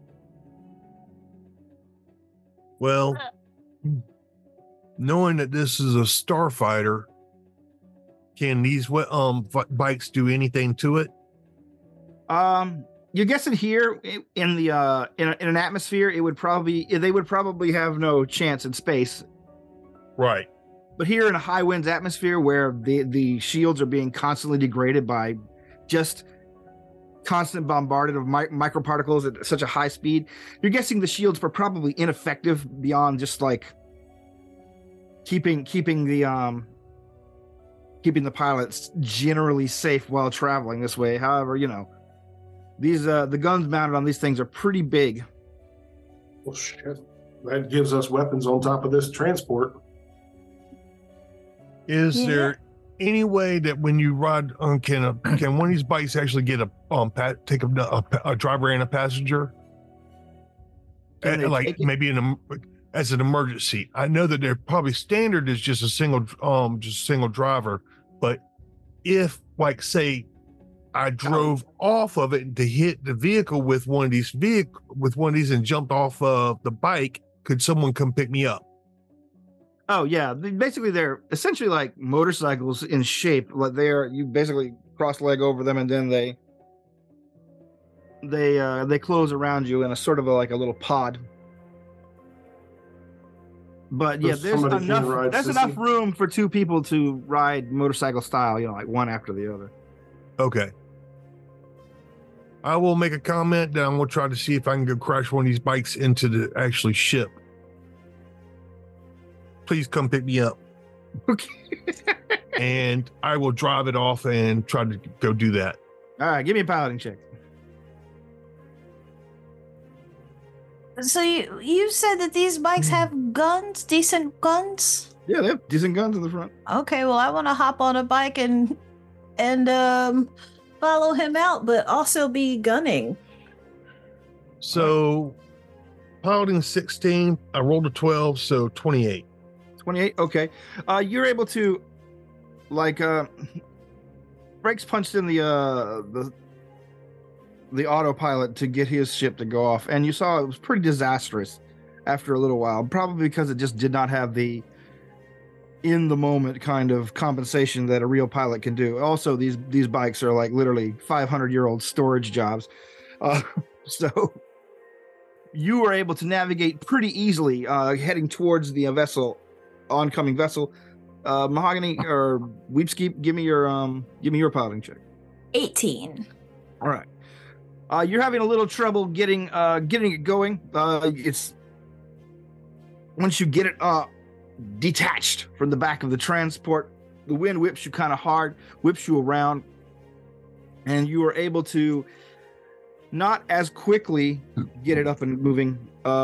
Well, knowing that this is a starfighter, can these bikes do anything to it? You're guessing here in the in an atmosphere, they would probably have no chance in space. Right. But here in a high winds atmosphere where the shields are being constantly degraded by just constant bombardment of microparticles at such a high speed, you're guessing the shields were probably ineffective beyond just keeping the pilots generally safe while traveling this way. However, these the guns mounted on these things are pretty big. Well, shit. That gives us weapons on top of this transport. Is there any way that when you ride on can one of these bikes actually get take a driver and a passenger? Maybe as an emergency. I know that they're probably standard is just a single driver, but if say I drove off of it to hit the vehicle with one of these and jumped off of the bike, could someone come pick me up? Oh yeah, basically they're essentially like motorcycles in shape. Like you basically cross leg over them, and then they close around you in a sort of like a little pod. But yeah, So there's somebody can enough. ride There's Sissy? enough room for two people to ride motorcycle style. Like one after the other. Okay. I will make a comment. Then we'll try to see if I can go crash one of these bikes into the actually ship. Please come pick me up. Okay. And I will drive it off and try to go do that. All right, give me a piloting check. So you said that these bikes have guns, decent guns? Yeah, they have decent guns in the front. Okay, well I want to hop on a bike and follow him out, but also be gunning. So piloting 16, I rolled a 12, so 28. 28. Okay. You're able to, like, brakes punched in the autopilot to get his ship to go off, and you saw it was pretty disastrous after a little while, probably because it just did not have the in the moment kind of compensation that a real pilot can do. Also, these bikes are like literally 500-year-old storage jobs, so you were able to navigate pretty easily, heading towards the oncoming vessel. Mahogany or Weepskeep, give me your piloting check. 18. All right. You're having a little trouble getting it going. It's once you get it detached from the back of the transport, the wind whips you kind of hard, whips you around, and you are able to not as quickly get it up and moving,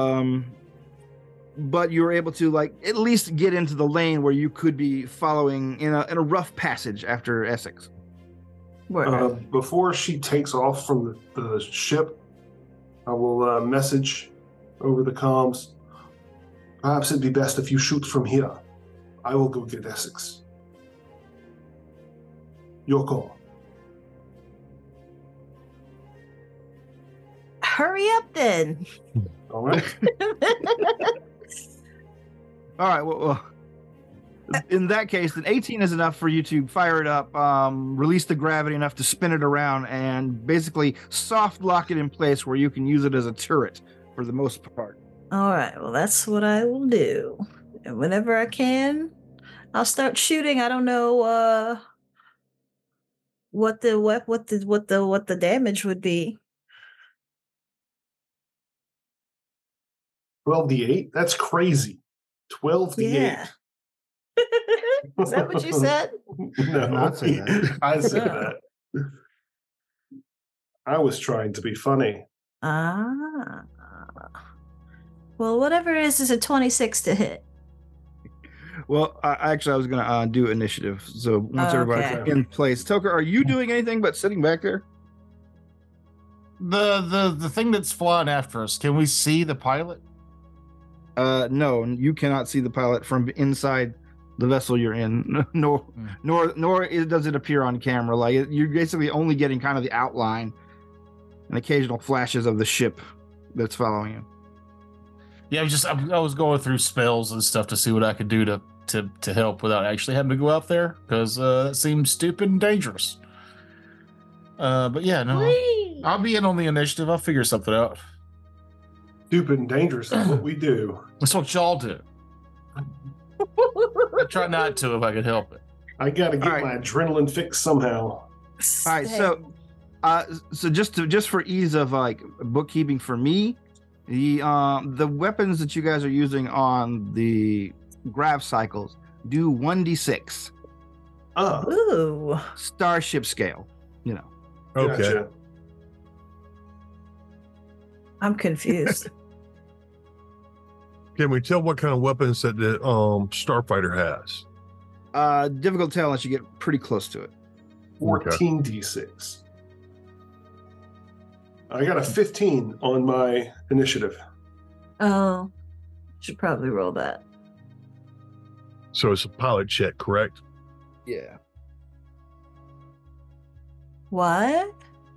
but you were able to like at least get into the lane where you could be following in a rough passage after Essex. Before she takes off from the ship, I will message over the comms. Perhaps it'd be best if you shoot from here. I will go get Essex. Your call. Hurry up then. All right. All right. Well, in that case, then 18 is enough for you to fire it up, release the gravity enough to spin it around, and basically soft lock it in place where you can use it as a turret for the most part. All right, well, that's what I will do. And whenever I can, I'll start shooting. I don't know what the damage would be. 12d8? That's crazy. 12d8. Yeah. Is that what you said? No, Not say that. I said that. I was trying to be funny. Ah. Well, whatever it is a 26 to hit. Well, I was going to do initiative. So once everybody's Okay. in place, Toker, are you doing anything but sitting back there? The thing that's flying after us, can we see the pilot? No, you cannot see the pilot from inside the vessel you're in. Nor does it appear on camera. Like you're basically only getting kind of the outline and occasional flashes of the ship that's following you. Yeah, I was going through spells and stuff to see what I could do to help without actually having to go out there, because that seems stupid and dangerous. But yeah, no, Whee! I'll be in on the initiative. I'll figure something out. Stupid and dangerous is what we do. That's what y'all do. I try not to if I could help it. I got to get All right. my adrenaline fixed somehow. All right, so just for ease of like bookkeeping for me, the weapons that you guys are using on the grav cycles do 1d6 Ooh. starship scale. You know. Okay. Gotcha. I'm confused. Can we tell what kind of weapons that the starfighter has? Difficult to tell unless you get pretty close to it. 14d6. I got a 15 on my initiative. Oh, should probably roll that. So it's a pilot check, correct? Yeah. What?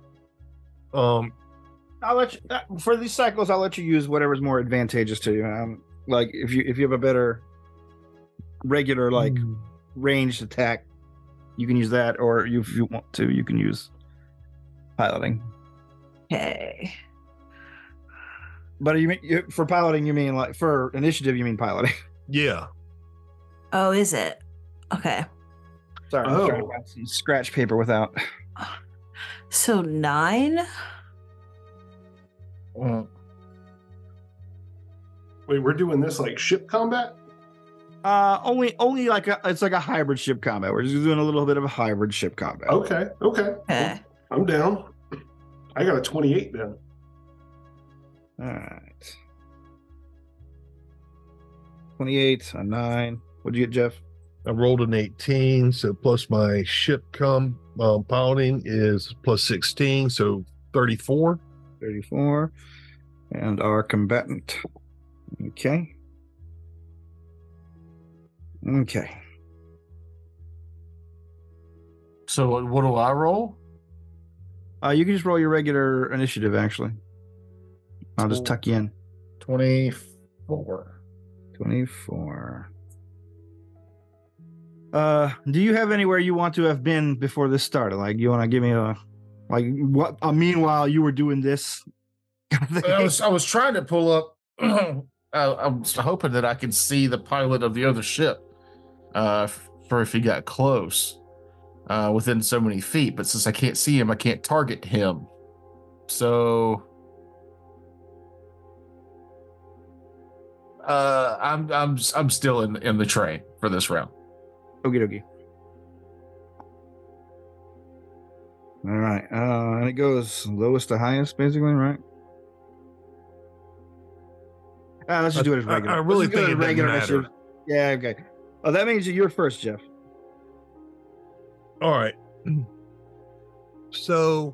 I'll let you for these cycles. I'll let you use whatever's more advantageous to you. Like if you have a better regular like ranged attack, you can use that, or if you want to, you can use piloting. Okay. But for piloting, you mean like for initiative, you mean piloting? Yeah. Oh, is it? Okay. Sorry, I'm trying to find some scratch paper without. So 9? Wait, we're doing this like ship combat? Only like it's like a hybrid ship combat. We're just doing a little bit of a hybrid ship combat. Okay. Okay. I'm down. I got a 28 then. All right. 28, a 9. What'd you get, Jeff? I rolled an 18, so plus my ship piloting is plus 16, so 34. 34. And our combatant. Okay. Okay. So what do I roll? You can just roll your regular initiative, actually. I'll just tuck you in. 24. 24. Do you have anywhere you want to have been before this started? Like, you want to give me meanwhile you were doing this? I was trying to pull up. I was hoping that I could see the pilot of the other ship, for if he got close, within so many feet. But since I can't see him, I can't target him. So, I'm still in the train for this round. Okie dokie. All right. And it goes lowest to highest, basically, right? Let's just do it as regular. I really Let's just do think it doesn't matter. initiative. Yeah, okay. Oh, that means you're first, Jeff. All right. So,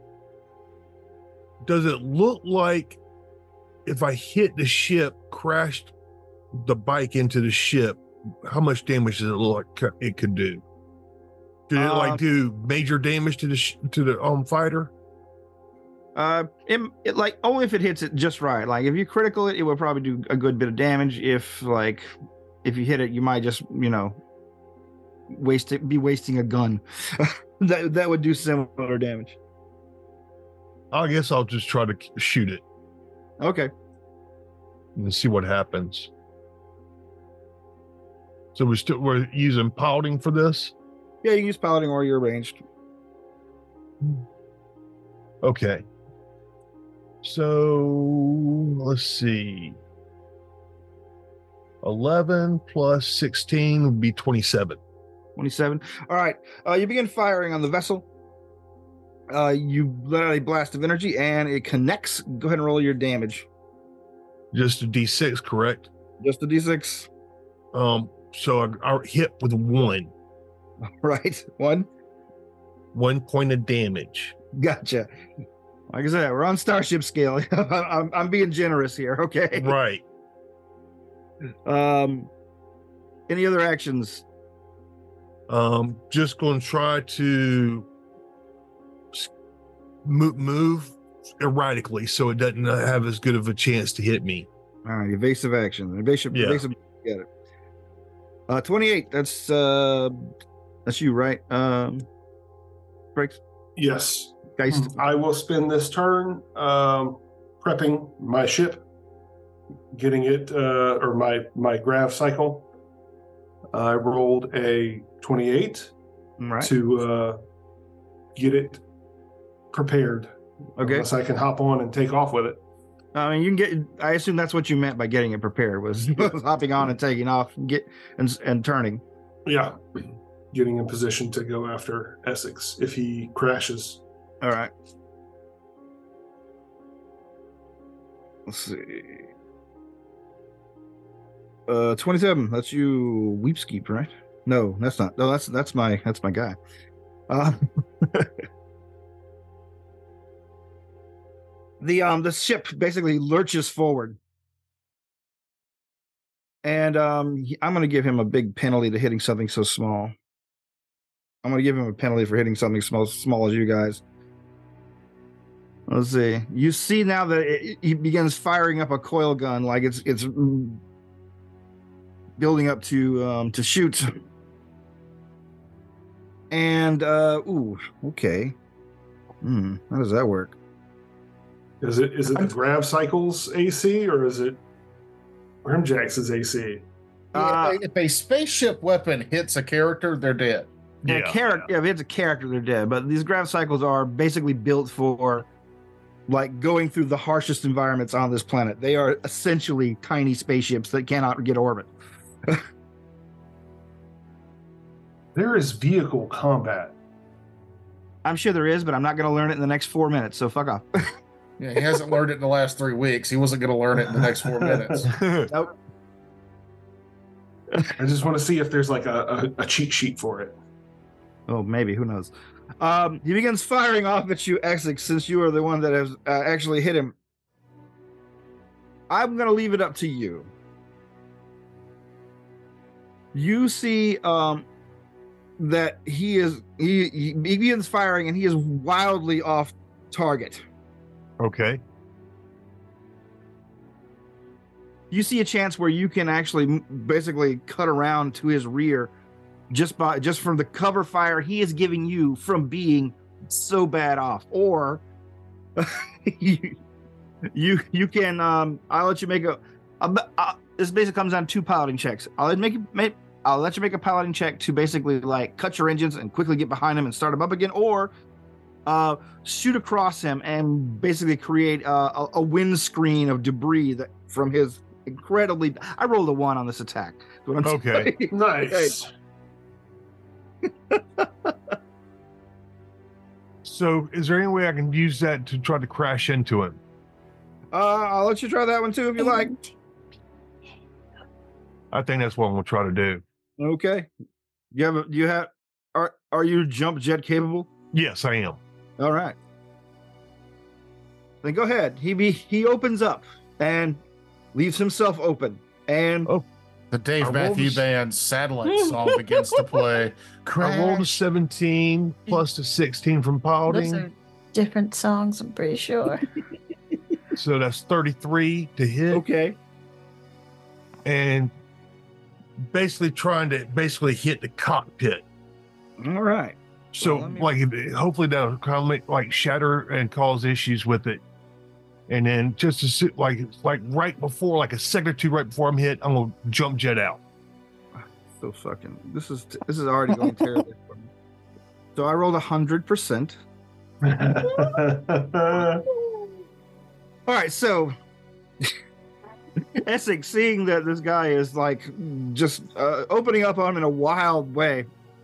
does it look like if I hit the ship, crashed the bike into the ship, how much damage does it look like it could do? Did it do major damage to the fighter? It like only if it hits it just right. Like if you critical it, it will probably do a good bit of damage. If you hit it, you might just be wasting a gun. that would do similar damage. I guess I'll just try to shoot it Okay. and see what happens. So we're using piloting for this. Yeah, you can use piloting or you're ranged. Okay. So let's see. 11 plus 16 would be 27. 27. All right. You begin firing on the vessel. You let out a blast of energy and it connects. Go ahead and roll your damage. Just a D6, correct? Just a D6. So I hit with 1. Right. 1. 1 point of damage. Gotcha. Like I said, we're on Starship scale. I'm being generous here. Okay. Right. Any other actions? Just going to try to move erratically so it doesn't have as good of a chance to hit me. All right, evasive action. Evasive. Get it. 28. That's you, right? Breaks. Yes. Geist. I will spend this turn prepping my ship, getting it, or my grav cycle. I rolled a 28 Right. to get it prepared. Okay. Unless I can hop on and take off with it. I mean, you can get. I assume that's what you meant by getting it prepared was hopping on and taking off, and turning. Yeah. Getting in position to go after Essex if he crashes. All right. Let's see. 27. That's you, Weepskeep, right? No, that's not. No, that's my guy. The ship basically lurches forward, and I'm going to give him a big penalty to hitting something so small. I'm going to give him a penalty for hitting something small as you guys. Let's see. You see now that he begins firing up a coil gun, like it's building up to shoot. And okay. How does that work? Is it the Grav Cycles AC or is it Grimjax's AC? If a spaceship weapon hits a character, they're dead. If it's a character, they're dead. But these grav cycles are basically built for like going through the harshest environments on this planet. They are essentially tiny spaceships that cannot get orbit. There is vehicle combat. I'm sure there is, but I'm not going to learn it in the next 4 minutes. So fuck off. Yeah, he hasn't learned it in the last 3 weeks. He wasn't going to learn it in the next 4 minutes. Nope. I just want to see if there's like a cheat sheet for it. Oh, maybe. Who knows? He begins firing off at you, Essex, since you are the one that has actually hit him. I'm going to leave it up to you. You see that he begins firing and he is wildly off target. Okay. You see a chance where you can actually basically cut around to his rear just from the cover fire he is giving you from being so bad off. Or you can I'll let you make this basically comes down to 2 piloting checks. I'll let you make a piloting check to basically like cut your engines and quickly get behind him and start him up again, or shoot across him and basically create a windscreen of debris that from his incredibly. I rolled a 1 on this attack. What I'm Okay. saying. Nice. So, is there any way I can use that to try to crash into him? I'll let you try that one too if you like. I think that's what I'm gonna try to do. Okay. Are you jump jet capable? Yes, I am. All right. Then go ahead. He opens up and leaves himself open. And The Dave I Matthew rolled- Band satellite song begins to play. I rolled a Crash. 17 plus a 16 from Those piloting, are different songs, I'm pretty sure. so that's 33 to hit. okay. And basically trying to hit the cockpit. All right. So Well, hopefully that'll kind of like shatter and cause issues with it. And then just to sit like right before, like a second or two right before I'm hit, I'm gonna jump jet out. So fucking this is already going terribly for me. So I rolled 100%. All right, so Essex, seeing that this guy is like just opening up on him in a wild way,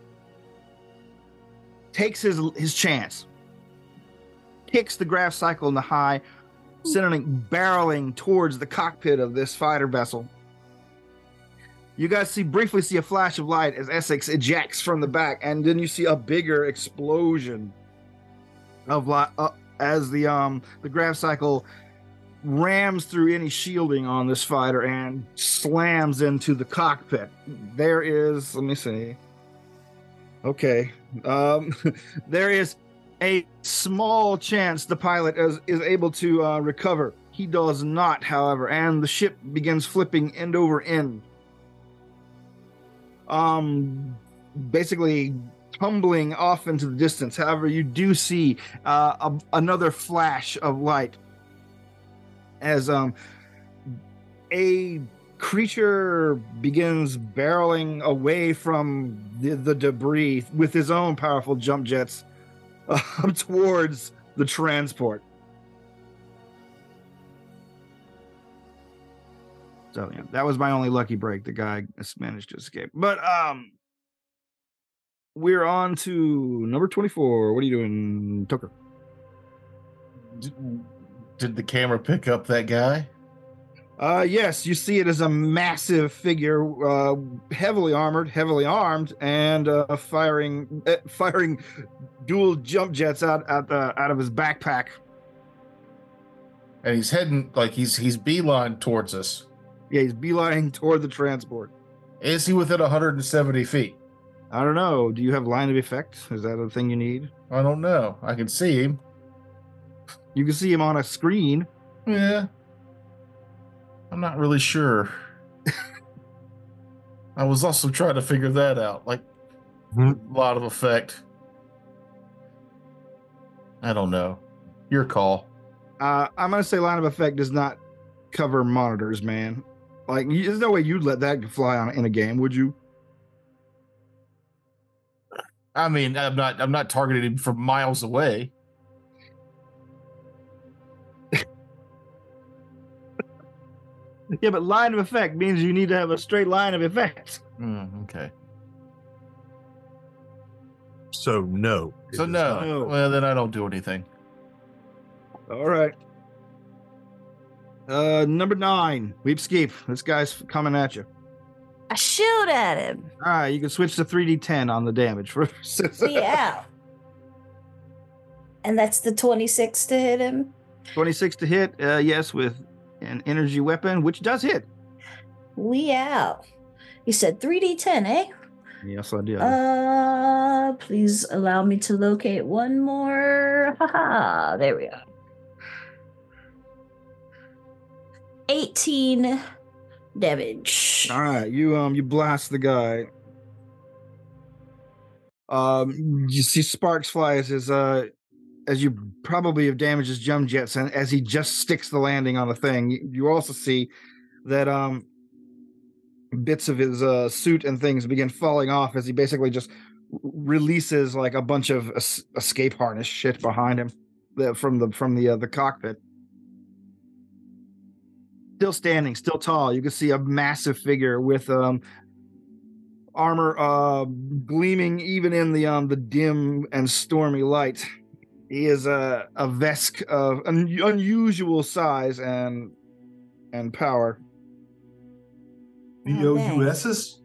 takes his chance, kicks the grav cycle in the high, barreling towards the cockpit of this fighter vessel. You guys briefly see a flash of light as Essex ejects from the back, and then you see a bigger explosion of light as the grav cycle rams through any shielding on this fighter and slams into the cockpit. There is, let me see. Okay. There is a small chance the pilot is able to recover. He does not, however, and the ship begins flipping end over end. Basically tumbling off into the distance. However, you do see another flash of light as a creature begins barreling away from the debris with his own powerful jump jets towards the transport. So yeah, that was my only lucky break. The guy managed to escape. But we're on to number 24. What are you doing, Tucker? Did the camera pick up that guy? Yes, you see it as a massive figure, heavily armored, heavily armed, and firing dual jump jets out of his backpack. And he's heading like he's beeline towards us. Yeah, he's beelining toward the transport. Is he within 170 feet? I don't know. Do you have line of effect? Is that a thing you need? I don't know. I can see him. You can see him on a screen. Yeah. I'm not really sure. I was also trying to figure that out. Like, a lot of effect. I don't know. Your call. I'm gonna say line of effect does not cover monitors, man. Like, there's no way you'd let that fly on in a game, would you? I mean, I'm not targeting him from miles away. Yeah, but line of effect means you need to have a straight line of effect. Okay. So no. it So is no. not. No. Well, then I don't do anything. All right. Number 9, Weepskeep. This guy's coming at you. I shoot at him. All right, you can switch to 3d10 on the damage for Yeah. And that's the 26 to hit him. 26 to hit. Yes, with an energy weapon, which does hit. We out. You said 3d10, eh? Yes, I did. Please allow me to locate one more. Haha, there we go. 18 damage. All right, you blast the guy. You see sparks fly as you probably have damaged his jump jets, and as he just sticks the landing on the thing, you also see that bits of his suit and things begin falling off as he basically just releases like a bunch of escape harness shit behind him from the cockpit. Still standing, still tall. You can see a massive figure with armor gleaming even in the dim and stormy light. He is a Vesk of unusual size and power. VOUSs?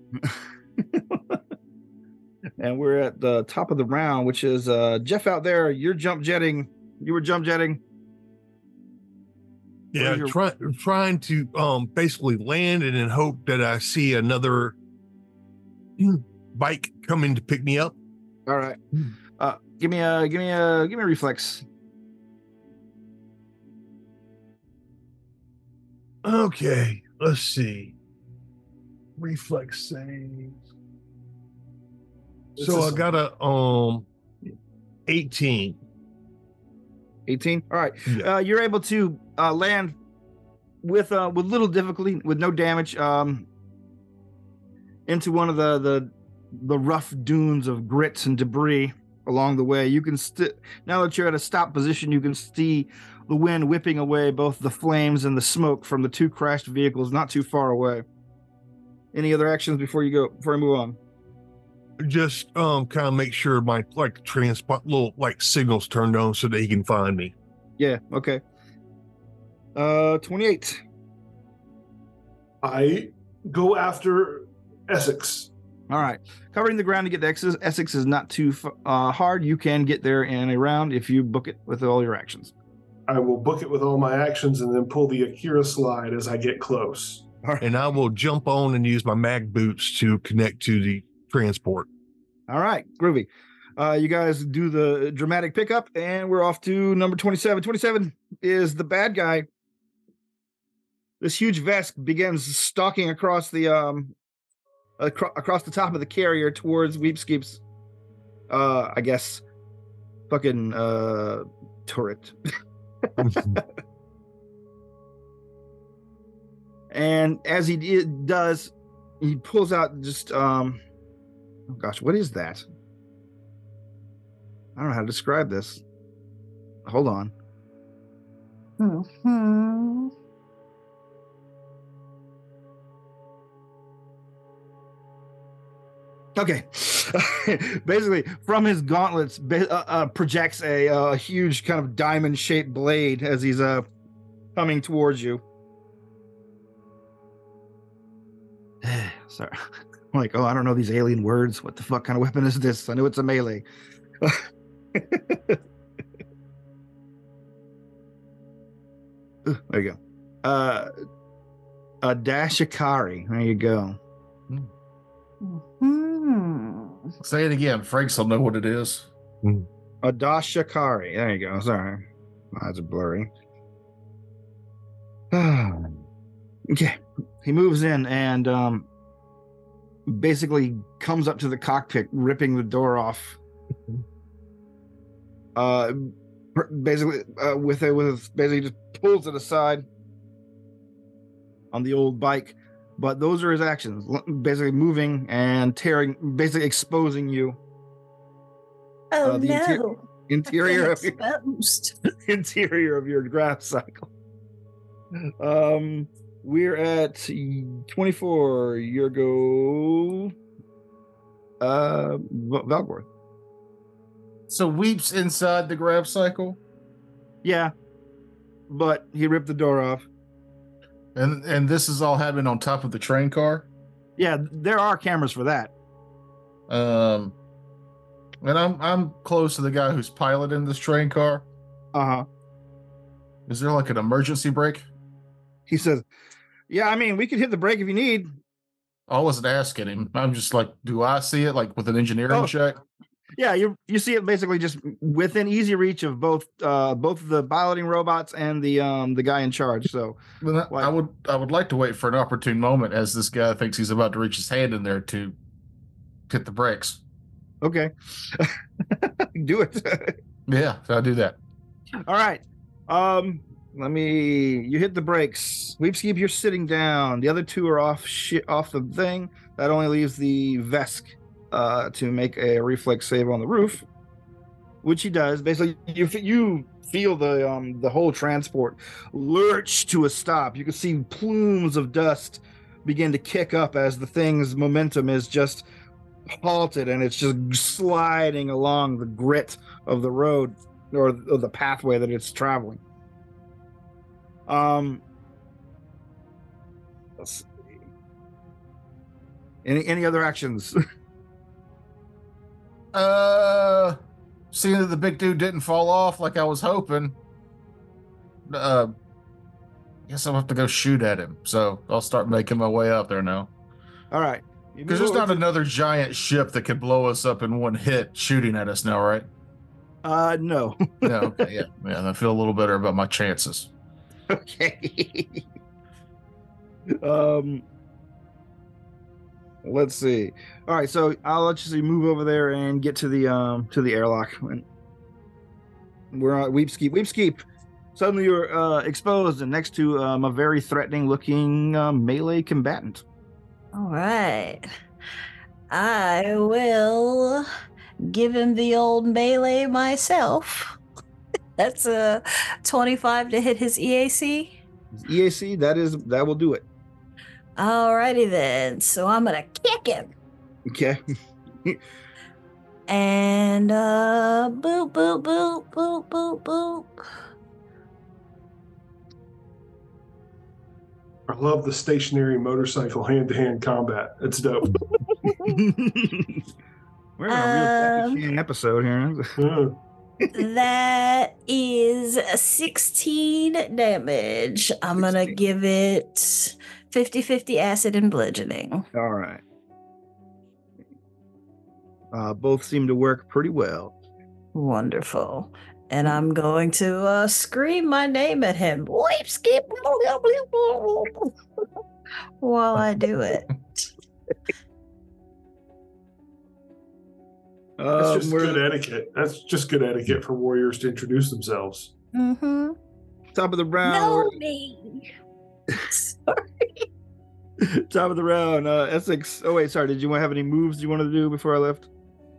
And we're at the top of the round, which is Jeff out there. You're jump jetting. You were jump jetting. Yeah, trying to basically land and then hope that I see another bike coming to pick me up. All right. Give me a reflex. Okay, let's see. Reflex saves. So I got a 18. 18. All right. Yeah. You're able to land with little difficulty, with no damage, into one of the rough dunes of grit and debris along the way. You can now that you're at a stop position, you can see the wind whipping away both the flames and the smoke from the 2 crashed vehicles not too far away. Any other actions before I move on? Just kind of make sure my transport little signals turned on so that he can find me. Yeah, okay. 28. I go after Essex. All right. Covering the ground to get to Essex is not too hard. You can get there in a round if you book it with all your actions. I will book it with all my actions and then pull the Akira slide as I get close. All right. And I will jump on and use my mag boots to connect to the transport. All right, groovy. You guys do the dramatic pickup, and we're off to number 27. 27 is the bad guy. This huge Vesk begins stalking across the across the top of the carrier towards Weepskeep's I guess fucking turret. And as he does, he pulls out just oh gosh, what is that? I don't know how to describe this. Hold on. Mm-hmm. Okay. Basically, from his gauntlets projects a huge kind of diamond-shaped blade as he's coming towards you. Sorry. I'm like, I don't know these alien words. What the fuck kind of weapon is this? I know it's a melee. There you go. A Dashikari. There you go. Mm-hmm. Say it again. Franks will know what it is. A Dashikari. There you go. Sorry. My eyes are blurry. Okay. He moves in and basically comes up to the cockpit, ripping the door off. basically with basically just pulls it aside on the old bike. But those are his actions, basically moving and tearing, basically exposing you. Oh the no! Interior of your Exposed. interior of your graph cycle. We're at 24. Your go, Valgorth. So Weep's inside the grab cycle, Yeah, but he ripped the door off. and this is all happening on top of the train car. Yeah, there are cameras for that. And I'm close to the guy who's piloting this train car. Uh-huh. Is there like an emergency brake? He says, yeah, I mean, we could hit the brake if you need. I wasn't asking him. I'm just like, do I see it like with an engineering check? Yeah, you see it basically just within easy reach of both the piloting robots and the guy in charge. So Then I would like to wait for an opportune moment as this guy thinks he's about to reach his hand in there to hit the brakes. okay. Do it. Yeah, I'll do that. All right. You hit the brakes. Weepskeep, you're sitting down. The other two are off the thing. That only leaves the Vesk to make a reflex save on the roof, which he does. Basically, you feel the whole transport lurch to a stop. You can see plumes of dust begin to kick up as the thing's momentum is just halted, and it's just sliding along the grit of the road or the pathway that it's traveling. Let's see. Any other actions? Seeing that the big dude didn't fall off like I was hoping, guess I'll have to go shoot at him. So I'll start making my way up there now. All right. Because there's not another giant ship that could blow us up in one hit shooting at us now, right? No. No, okay, yeah. I feel a little better about my chances. Okay. Let's see. All right, so I'll let you move over there and get to the airlock. We're on Weepskeep. Weepskeep. Suddenly you're exposed and next to a very threatening looking melee combatant. All right. I will give him the old melee myself. That's a 25 to hit his EAC. EAC, that will do it. Alrighty then. So I'm gonna kick him. Okay. And boop, boop, boop, boop, boop, boop. I love the stationary motorcycle hand-to-hand combat. It's dope. We're in a real episode here. That is 16 damage. I'm going to give it 50-50 acid and bludgeoning. All right. Both seem to work pretty well. Wonderful. And I'm going to scream my name at him. Weepskeep. While I do it. That's just good etiquette. That's just good etiquette for warriors to introduce themselves. Mm-hmm. Top of the round. No me. Sorry. Top of the round. Essex. Oh wait, sorry. Did you have any moves you wanted to do before I left?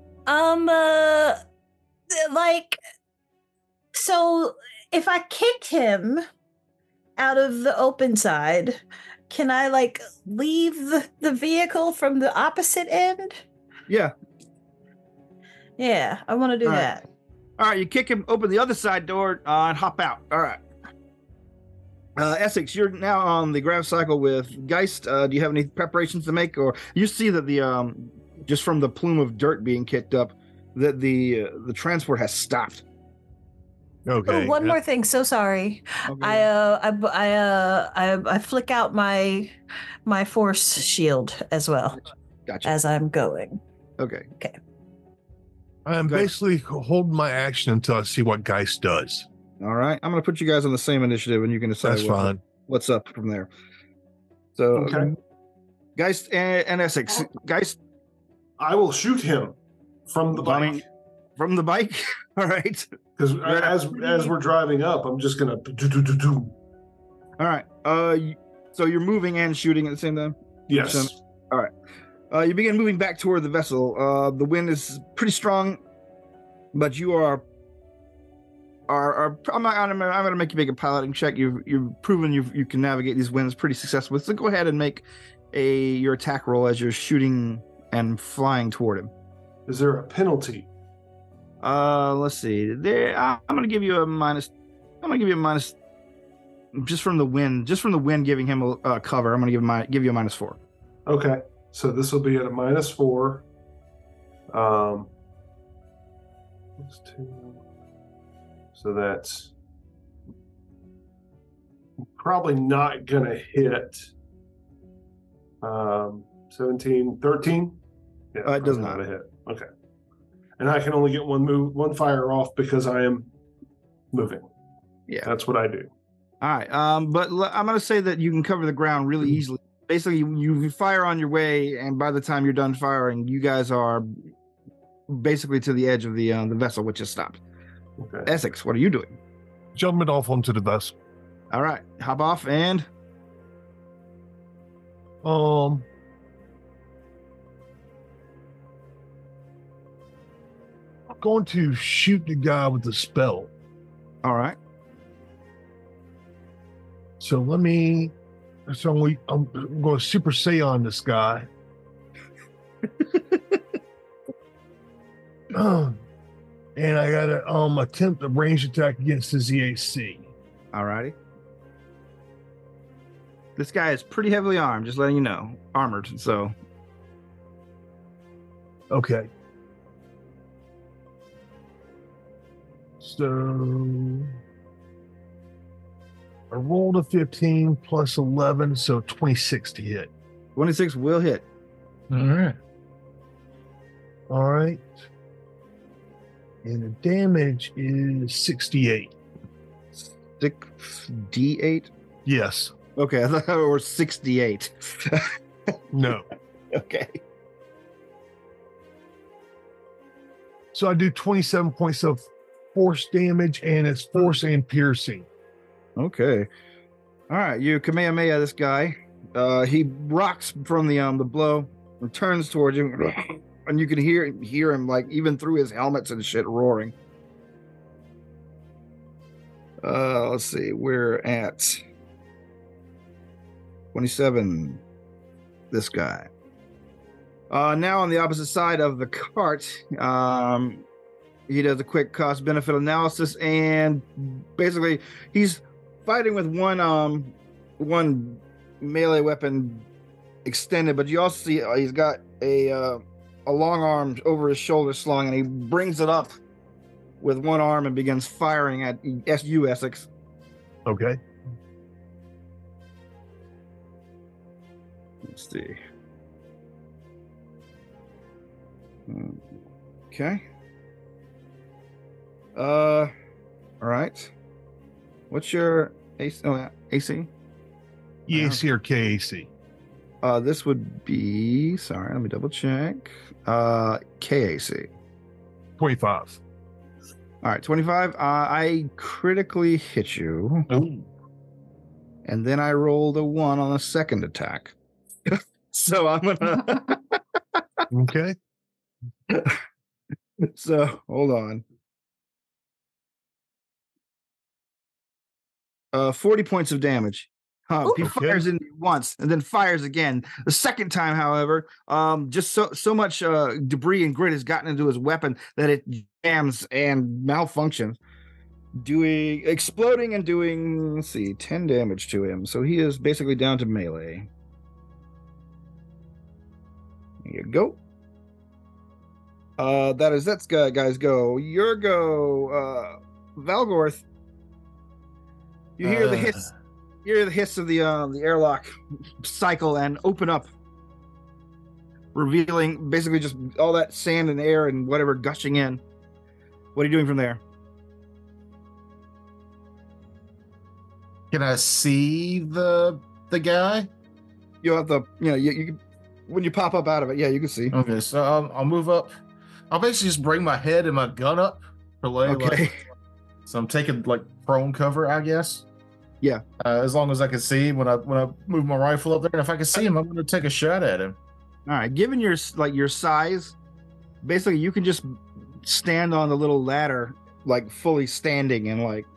So if I kick him out of the open side, can I leave the vehicle from the opposite end? Yeah. Yeah, I want to do that. All right, you kick him, open the other side door, and hop out. All right. Essex, you're now on the grav cycle with Geist. Do you have any preparations to make, or you see that the just from the plume of dirt being kicked up, that the transport has stopped. Okay. Oh, one more thing. So sorry. Okay. I flick out my force shield as well. Gotcha. As I'm going. Okay. I'm basically holding my action until I see what Geist does. All right. I'm going to put you guys on the same initiative, and you can decide That's fine. what's up from there. So, Okay. Geist and Essex. Geist. I will shoot him from the bike. From the bike. All right. Because as we're driving up, I'm just gonna do. All right. So you're moving and shooting at the same time. Yes. All right. You begin moving back toward the vessel. The wind is pretty strong, but you are. I'm going to make you make a piloting check. You've proven you can navigate these winds pretty successfully. So go ahead and make your attack roll as you're shooting and flying toward him. Is there a penalty? Let's see. I'm going to give you a minus. I'm going to give you a minus just from the wind. Just from the wind giving him a cover. I'm going to give you a -4. Okay, so this will be at a -4. So that's probably not gonna hit. 17, 13. Yeah, it does not hit. Okay, and I can only get one fire off because I am moving. Yeah, that's what I do. All right. But I'm going to say that you can cover the ground really easily. Basically, you fire on your way, and by the time you're done firing, you guys are basically to the edge of the vessel, which is stopped. Okay. Essex, what are you doing? Jumping off onto the vessel. All right. Hop off and... I'm going to shoot the guy with the spell. All right. So I'm going to Super Saiyan this guy. And I got to attempt a range attack against his EAC. All righty. This guy is pretty heavily armed, just letting you know. Armored, so. Okay. So I rolled a 15 plus 11, so 26 to hit. 26 will hit. All right. All right. And the damage is 68. 6d8? Yes. Okay, I thought it was 68. No. Okay. So I do 27 points of force damage, and it's force and piercing. Okay. All right, you Kamehameha this guy. He rocks from the blow and turns towards you, and you can hear him like even through his helmets and shit roaring. Let's see, we're at 27. This guy. Now on the opposite side of the cart, he does a quick cost-benefit analysis, and basically he's fighting with one melee weapon extended, but you also see he's got a long arm over his shoulder slung, and he brings it up with one arm and begins firing at you, Essex. Okay. Let's see. Okay. All right. What's your AC? Oh, yeah. AC? EAC or KAC? This would be, sorry, let me double check. KAC. 25. All right, 25. I critically hit you. Ooh. And then I rolled a 1 on the second attack. So I'm gonna Okay. So hold on. 40 points of damage. He fires in once and then fires again. The second time, however, just so much debris and grit has gotten into his weapon that it jams and malfunctions, exploding and doing, let's see, 10 damage to him. So he is basically down to melee. There you go. That's guys go. Your go, Valgorth. You hear the hiss. You hear the hiss of the airlock cycle and open up, revealing basically just all that sand and air and whatever gushing in. What are you doing from there? Can I see the guy? You'll have the you when you pop up out of it, yeah, you can see. Okay, so I'll move up. I'll basically just bring my head and my gun up for Okay. So I'm taking like prone cover, I guess. Yeah. As long as I can see him when I move my rifle up there, and if I can see him, I'm going to take a shot at him. All right. Given your size, basically you can just stand on the little ladder, like fully standing, and like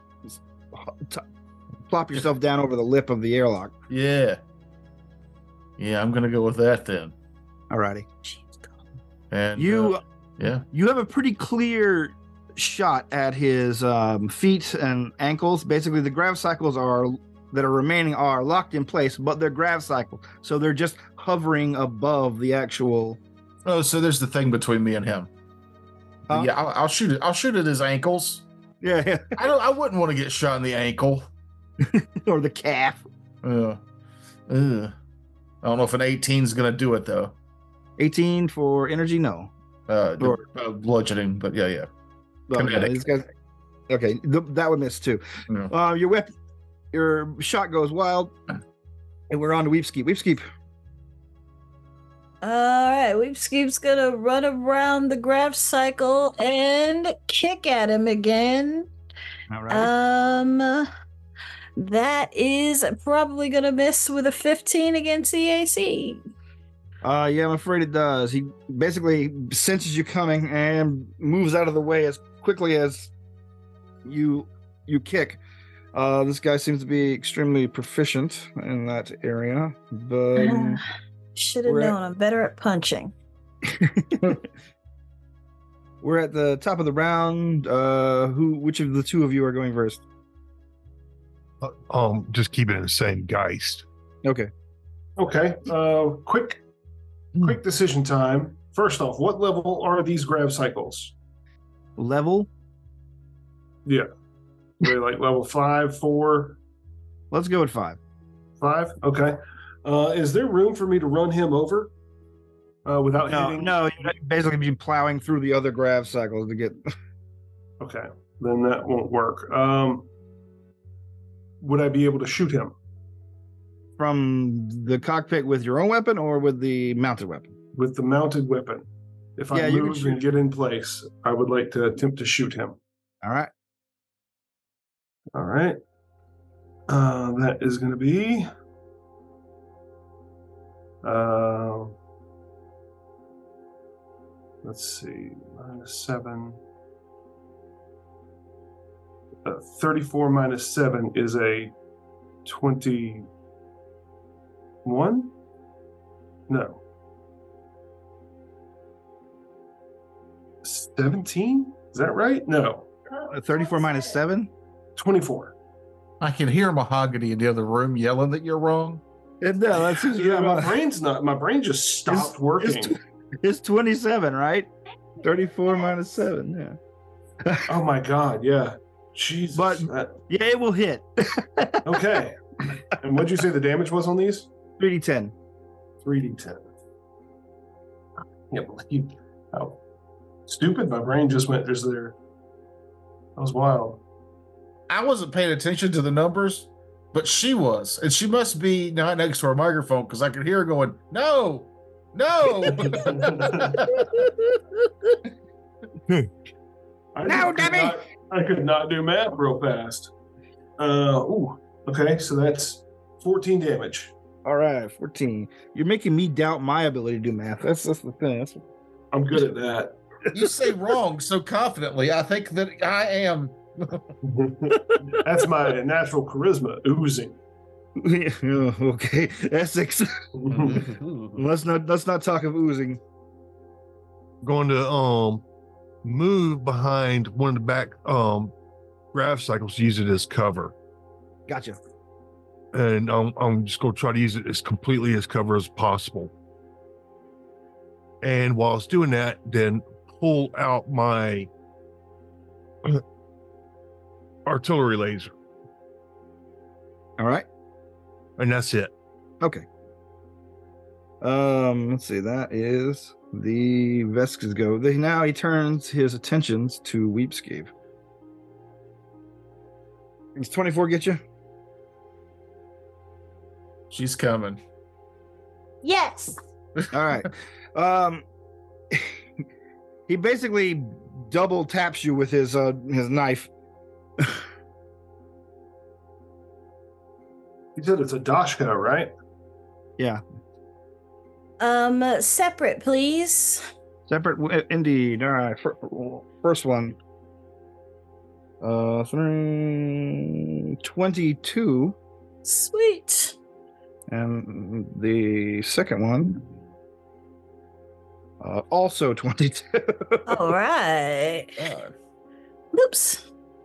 plop yourself down over the lip of the airlock. Yeah. Yeah, I'm going to go with that then. All righty. And You have a pretty clear shot at his feet and ankles. Basically, the grav cycles that are remaining are locked in place, but they're grav cycles, so they're just hovering above the actual. Oh, so there's the thing between me and him. Yeah, I'll shoot it. I'll shoot at his ankles. Yeah. I wouldn't want to get shot in the ankle Or the calf. I don't know if an 18 is gonna do it though. 18 for energy, no. Bludgeoning, but yeah. Kinetic. These guys, okay, that would miss too. Yeah. Your shot goes wild, and we're on to Weepskeep. Weepskeep. All right, Weepskeep's gonna run around the grav cycle and kick at him again. All right. That is probably gonna miss with a 15 against the AC. Yeah, I'm afraid it does. He basically senses you coming and moves out of the way as quickly as you kick. This guy seems to be extremely proficient in that area, but should have known. I'm better at punching. We're at the top of the round. Which of the two of you are going first? Just keep it in the same Geist. Okay. Quick decision time. First off, what level are these grav cycles? Level? Yeah. Are they like level 5, 4? Let's go with 5. 5? Okay. Is there room for me to run him over without hitting? No, you'd basically be plowing through the other grav cycles to get. Okay, then that won't work. Would I be able to shoot him? From the cockpit with your own weapon or with the mounted weapon? With the mounted weapon. If I move and get in place, I would like to attempt to shoot him. All right. That is going to be... let's see, -7. 34 minus 7 is a 21? No. 17? Is that right? No. 34 minus 7? 24. I can hear Mahogany in the other room yelling that you're wrong. No, that's my brain just stopped working. It's 27, right? 34 minus 7, yeah. Oh my God, yeah. Jesus. But yeah, it will hit. Okay. And what'd you say the damage was on these? 3d10. 3d10. I can't believe how stupid my brain just went just there. That was wild. I wasn't paying attention to the numbers, but she was. And she must be not next to her microphone because I could hear her going, no. No, Debbie! I could not do math real fast. Okay, so that's 14 damage. All right, 14. You're making me doubt my ability to do math. That's the thing. I'm good at that. You say wrong so confidently. I think that I am. That's my natural charisma oozing. Okay, Essex. let's not talk of oozing. Going to move behind one of the back grav cycles, use it as cover. Gotcha. And I'm just going to try to use it as completely as cover as possible. And while I was doing that, then pull out my artillery laser. All right. And that's it. Okay. Let's see. That is the Veskas go. Now he turns his attentions to Weepskeep. Does 24 get you? She's coming. Yes. All right. He basically double taps you with his knife. You said it's a Dashka, right? Yeah. Separate, please. Separate, indeed. All right. First one. 22. Sweet. And the second one. Also 22. All right. God. Oops.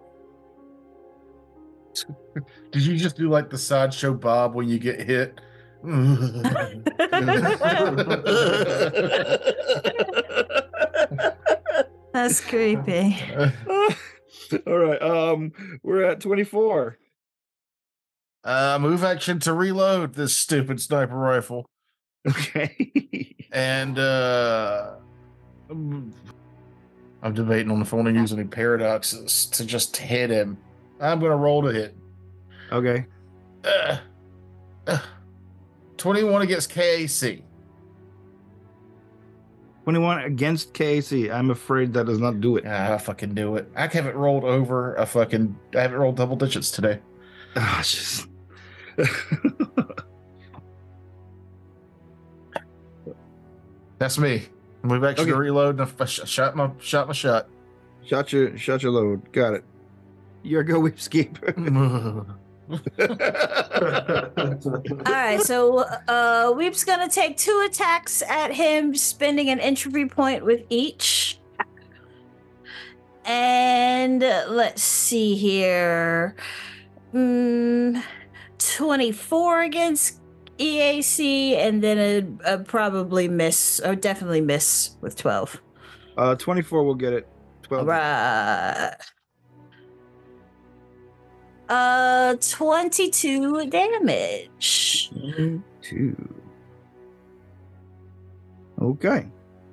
Did you just do like the sideshow Bob when you get hit? That's creepy. All right. We're at 24. Move action to reload this stupid sniper rifle. Okay. And I'm debating on if I want to use any paradoxes to just hit him. I'm going to roll to hit. Okay. 21 against KAC. 21 against KC. I'm afraid that does not do it. I fucking knew it. I haven't rolled over I haven't rolled double digits today. Ah, just... That's me. Move action to Okay. reload. And I shot my shot. Shot your load. Got it. You're go Whipscape. All right, so Weep's gonna take 2 attacks at him, spending an entropy point with each. And let's see here. 24 against EAC, and then a probably miss, or definitely miss with 12. 24 will get it. 12. Right. 22 damage. 2. Okay.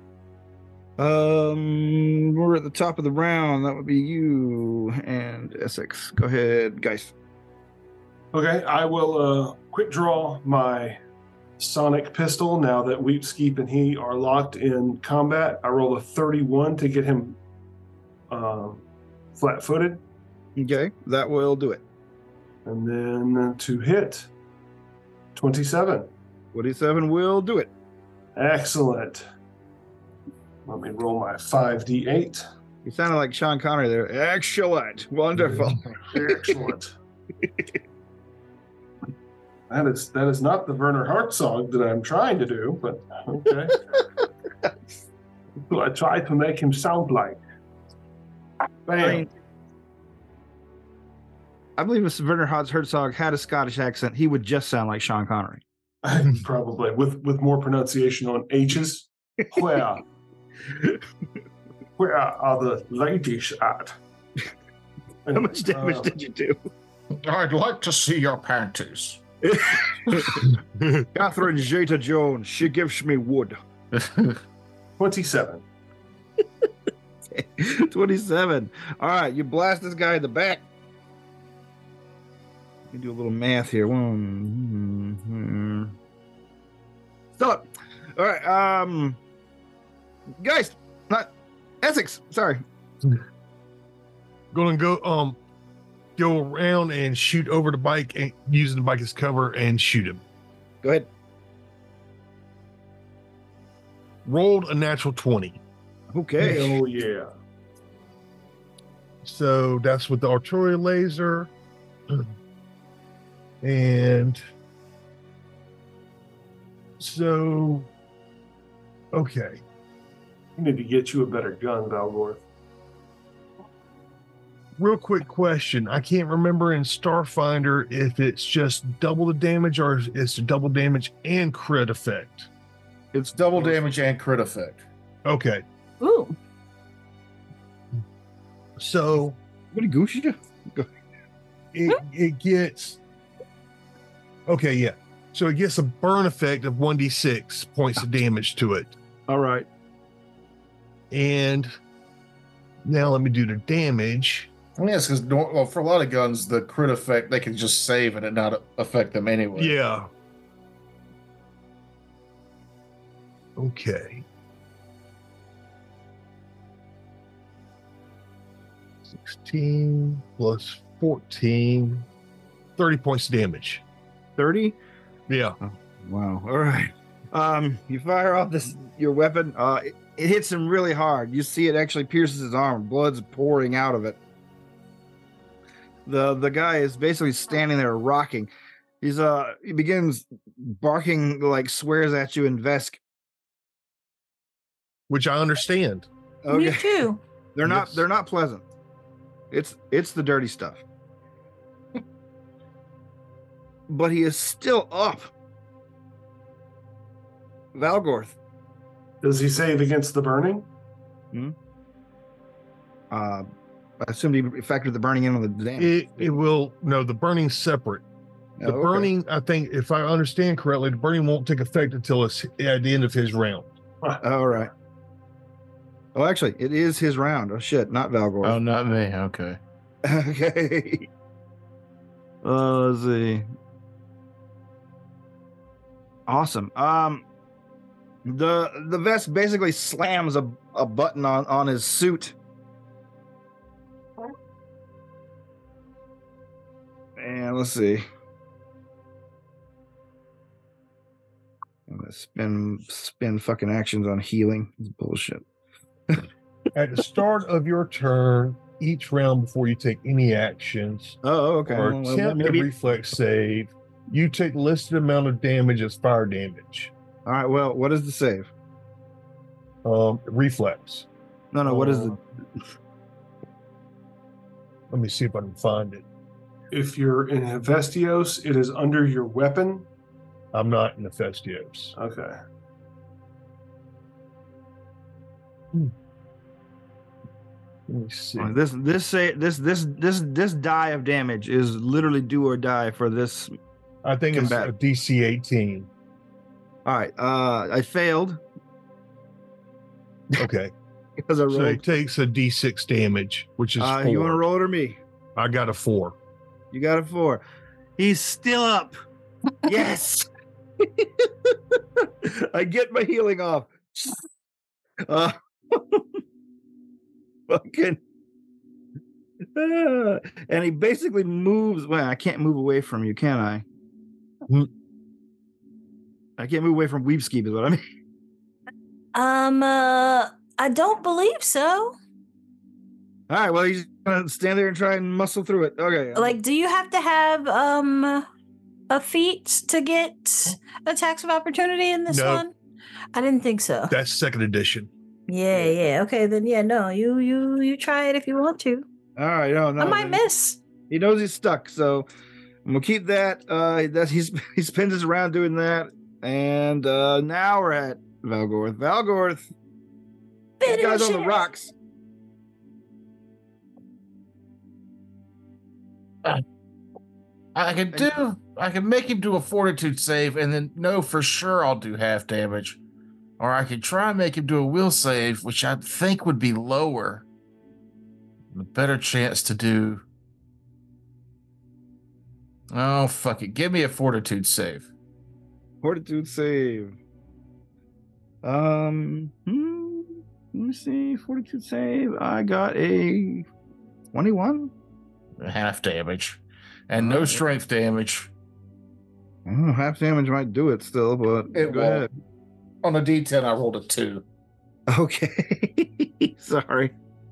We're at the top of the round. That would be you and Essex. Go ahead, guys. Okay, I will quick draw my sonic pistol now that Weepskeep and he are locked in combat. I roll a 31 to get him flat-footed. Okay, that will do it. And then to hit, 27. 27 will do it. Excellent. Let me roll my 5d8. You sounded like Sean Connery there. Excellent. Wonderful. Excellent. That is not the Werner Hart song that I'm trying to do, but okay. I tried to make him sound like. Bam. I believe if Werner Herzog had a Scottish accent, he would just sound like Sean Connery. Probably with more pronunciation on H's. Where are the ladies at? How much damage did you do? I'd like to see your panties. Catherine Zeta-Jones, she gives me wood. 27. 27. All right, you blast this guy in the back. Let me do a little math here. Stop. All right, guys, not Essex. Sorry. Gonna go around and shoot over the bike and using the bike as cover and shoot him. Go ahead. Rolled a natural 20. Okay. Oh yeah. So that's with the artillery laser. And so, okay. We need to get you a better gun, Valgorth. Real quick question. I can't remember in Starfinder if it's just double the damage or if it's double damage and crit effect. It's double damage and crit effect. Okay. Ooh. So What did Goosey do? it gets okay, yeah. So it gets a burn effect of 1d6 points of damage to it. All right. And now let me do the damage. I mean, yes, because for a lot of guns, the crit effect, they can just save and it not affect them anyway. Yeah. Okay. 16 plus 14, 30 points of damage. 30? Yeah. Wow. All right. You fire off your weapon. It hits him really hard. You see it actually pierces his arm. Blood's pouring out of it. The guy is basically standing there rocking. He begins barking, like swears at you in Vesk. Which I understand. Me too. They're Yes. not pleasant. It's the dirty stuff. But he is still up. Valgorth. Does he save against the burning? I assume he factored the burning in on the damage. It will the burning's separate. The Oh, okay. burning, I think, if I understand correctly, the burning won't take effect until it's at the end of his round. All right. Oh, actually, it is his round. Oh shit, not Valgorth. Oh, not me. Okay. Okay. Let's see. Awesome. The vest basically slams a button on his suit. And let's see. I'm gonna spin fucking actions on healing. It's bullshit. At the start of your turn, each round before you take any actions Oh, okay. or Well, attempt a maybe. reflex save, you take listed amount of damage as fire damage. All right. Well, what is the save? Reflex. No. What is the? Let me see if I can find it. If you're in Hephaestos, it is under your weapon. I'm not in Hephaestos. Okay. Let me see. This die of damage is literally do or die for this. I think it's combat. a DC 18. All right. I failed Okay. because I So rolled. it takes a D6 damage, which is 4. You want to roll it or me? I got a 4. You got a 4. He's still up. Yes. I get my healing off. Fucking. And he basically moves. Well, I can't move away from you, can I? Hmm. I can't move away from Weepskeep, is what I mean. I don't believe so. All right. Well, he's gonna stand there and try and muscle through it. Okay. Like, do you have to have a feat to get attacks of opportunity in this No. one? I didn't think so. That's second edition. Yeah. Okay, then no. You try it if you want to. All right. No. I might miss. He knows he's stuck, so I'm gonna keep that. He spends his round doing that, and now we're at Valgorth. Valgorth, this guy's on the Finish it. rocks. I can make him do a fortitude save and then know for sure I'll do half damage. Or I could try and make him do a will save, which I think would be lower. A better chance to do. Oh, fuck it. Give me a fortitude save. Fortitude save. Let me see. Fortitude save. I got a 21. Half damage. And no strength damage. Oh, half damage might do it still, but It go won't. ahead. On a D10, I rolled a 2. Okay. Sorry.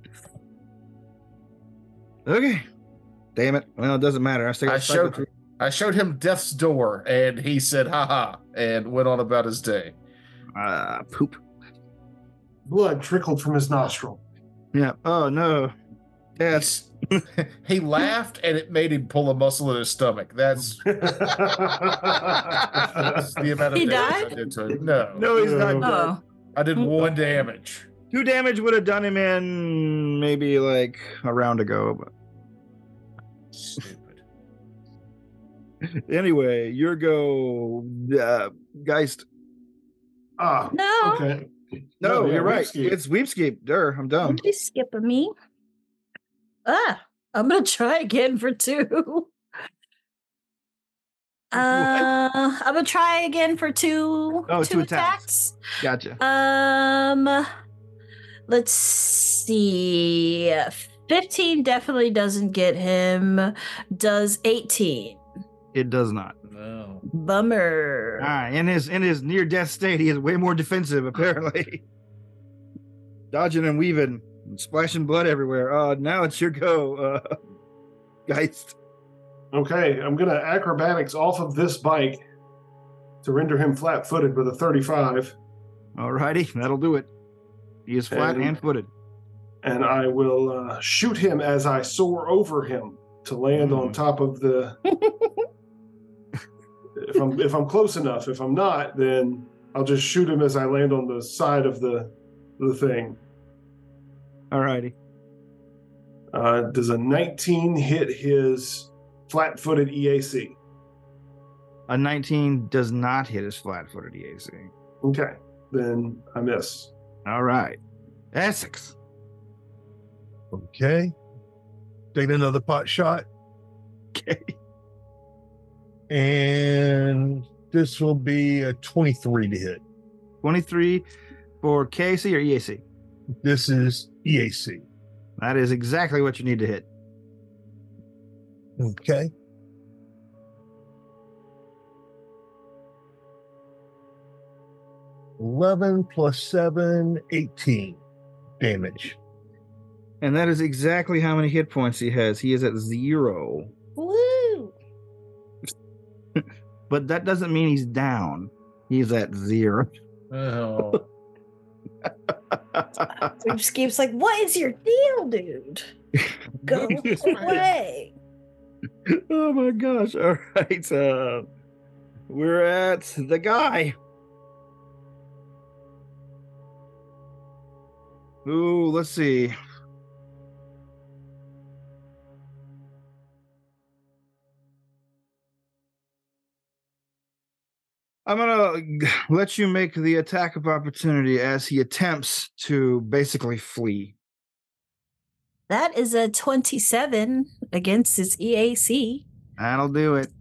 Okay. Damn it. Well, it doesn't matter. I still got I showed him death's door, and he said, haha, and went on about his day. poop. Blood trickled from his nostril. Yeah. Oh no. Yes. He laughed, and it made him pull a muscle in his stomach. That's the amount of He damage died? I did to him. No, No, he's not dead. Oh, I did 1 damage. 2 damage would have done him in maybe like a round ago. But Stupid. anyway, your go, Geist. Ah, no. okay. No, yeah, you're right. Weepskeep. It's Weepskeep. I'm dumb. Don't you skip me? I'm gonna try again for 2. I'm gonna try again for 2. Oh, 2 2 attacks. Gotcha. Let's see. 15 definitely doesn't get him. Does 18? It does not. Oh. Bummer. In his near death state, he is way more defensive, apparently. Dodging and weaving, and splashing blood everywhere. Now it's your go, Geist. Okay, I'm gonna acrobatics off of this bike to render him flat-footed with a 35. Alrighty, that'll do it. He is flat and footed. And I will shoot him as I soar over him to land on top of the. if I'm close enough. If I'm not, then I'll just shoot him as I land on the side of the thing. Alrighty. Does a 19 hit his flat-footed EAC? A 19 does not hit his flat-footed EAC. Okay, then I miss. All right. Essex. Okay. Take another pot shot. Okay. And this will be a 23 to hit. 23 for KC or EAC? This is EAC. That is exactly what you need to hit. Okay. $11 plus 7, 18 damage. And that is exactly how many hit points he has. He is at 0. Woo! But that doesn't mean he's down. He's at 0. Oh. Skeep's like, what is your deal, dude? Go away. Oh my gosh. All right. We're at the guy. Ooh, let's see. I'm going to let you make the attack of opportunity as he attempts to basically flee. That is a 27 against his EAC. That'll do it.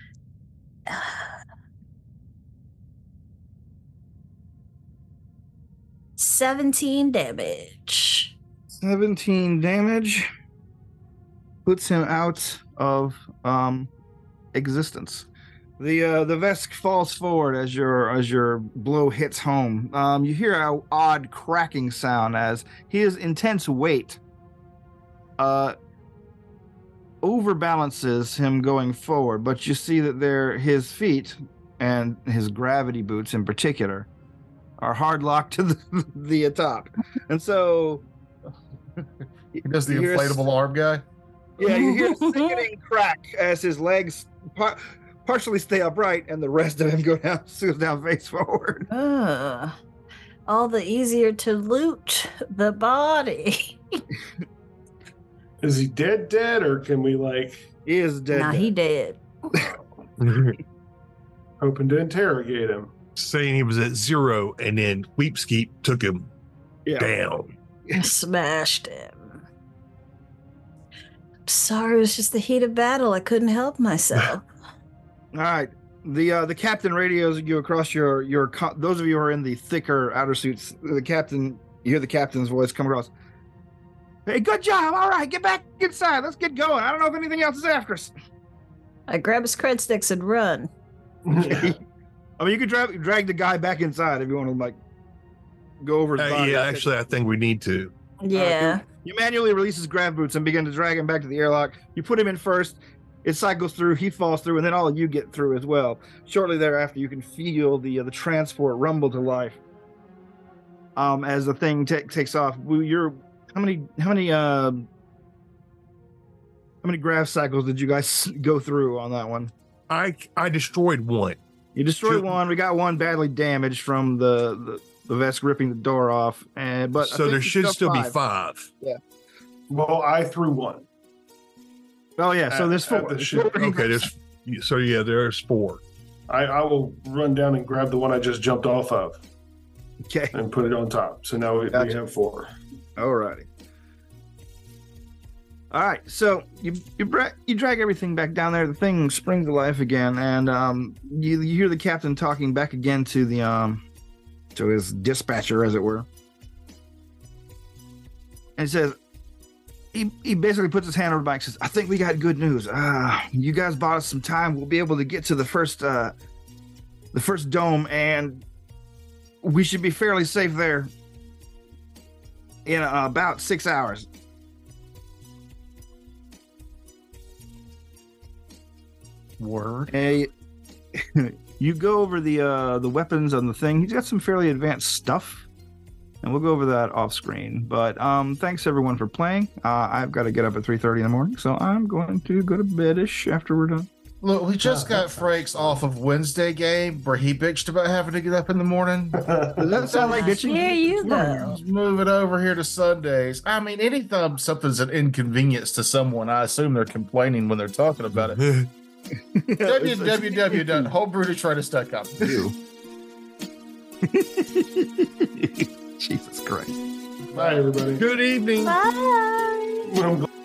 17 damage. 17 damage puts him out of existence. The Vesk falls forward as your blow hits home. You hear an odd cracking sound as his intense weight overbalances him going forward, but you see that his feet and his gravity boots in particular are hard locked to the top, and so Does the inflatable arm guy? Yeah, you hear a sickening crack as his legs partially stay upright and the rest of him goes down face forward. All the easier to loot the body. Is he dead, or can we He is dead. Nah, he dead. hoping to interrogate him? Saying he was at 0 and then Weepskeep took him down. Smashed him. Sorry, it was just the heat of battle. I couldn't help myself. All right. The captain radios you across your those of you who are in the thicker outer suits. The captain, you hear the captain's voice come across. Hey, good job. All right, get back inside. Let's get going. I don't know if anything else is after us. I grab his cred sticks and run. I mean, you could drag the guy back inside if you want to go over his body. Yeah, actually, I think we need to. Yeah. You manually release his grav boots and begin to drag him back to the airlock. You put him in first. It cycles through. He falls through, and then all of you get through as well. Shortly thereafter, you can feel the transport rumble to life. As the thing takes off. How many grav cycles did you guys go through on that one? I destroyed one. You destroyed one. We got one badly damaged from the Vesk ripping the door off, but so there should still be 5. Yeah. Well, I threw one. Oh yeah. So there's 4. Okay. There's 4. I will run down and grab the one I just jumped off of. Okay. And put it on top. So now we have 4. Alrighty. All right, so you drag everything back down there. The thing springs to life again, and you hear the captain talking back again to the to his dispatcher, as it were. And he says, he basically puts his hand over the mic and says, I think we got good news. You guys bought us some time. We'll be able to get to the first dome, and we should be fairly safe there in about 6 hours. Word. Hey, you go over the weapons on the thing. He's got some fairly advanced stuff, and we'll go over that off screen. But thanks everyone for playing. I've got to get up at 3:30 in the morning, so I'm going to go to bed-ish after we're done. Look, we just got Frakes off of Wednesday game where he bitched about having to get up in the morning. Does that sound like bitching? Here you go. Let's move it over here to Sundays. I mean, anytime something's an inconvenience to someone, I assume they're complaining when they're talking about it. www.homebrewdetroit.com. Jesus Christ. Bye, everybody. Good evening. Bye. I'm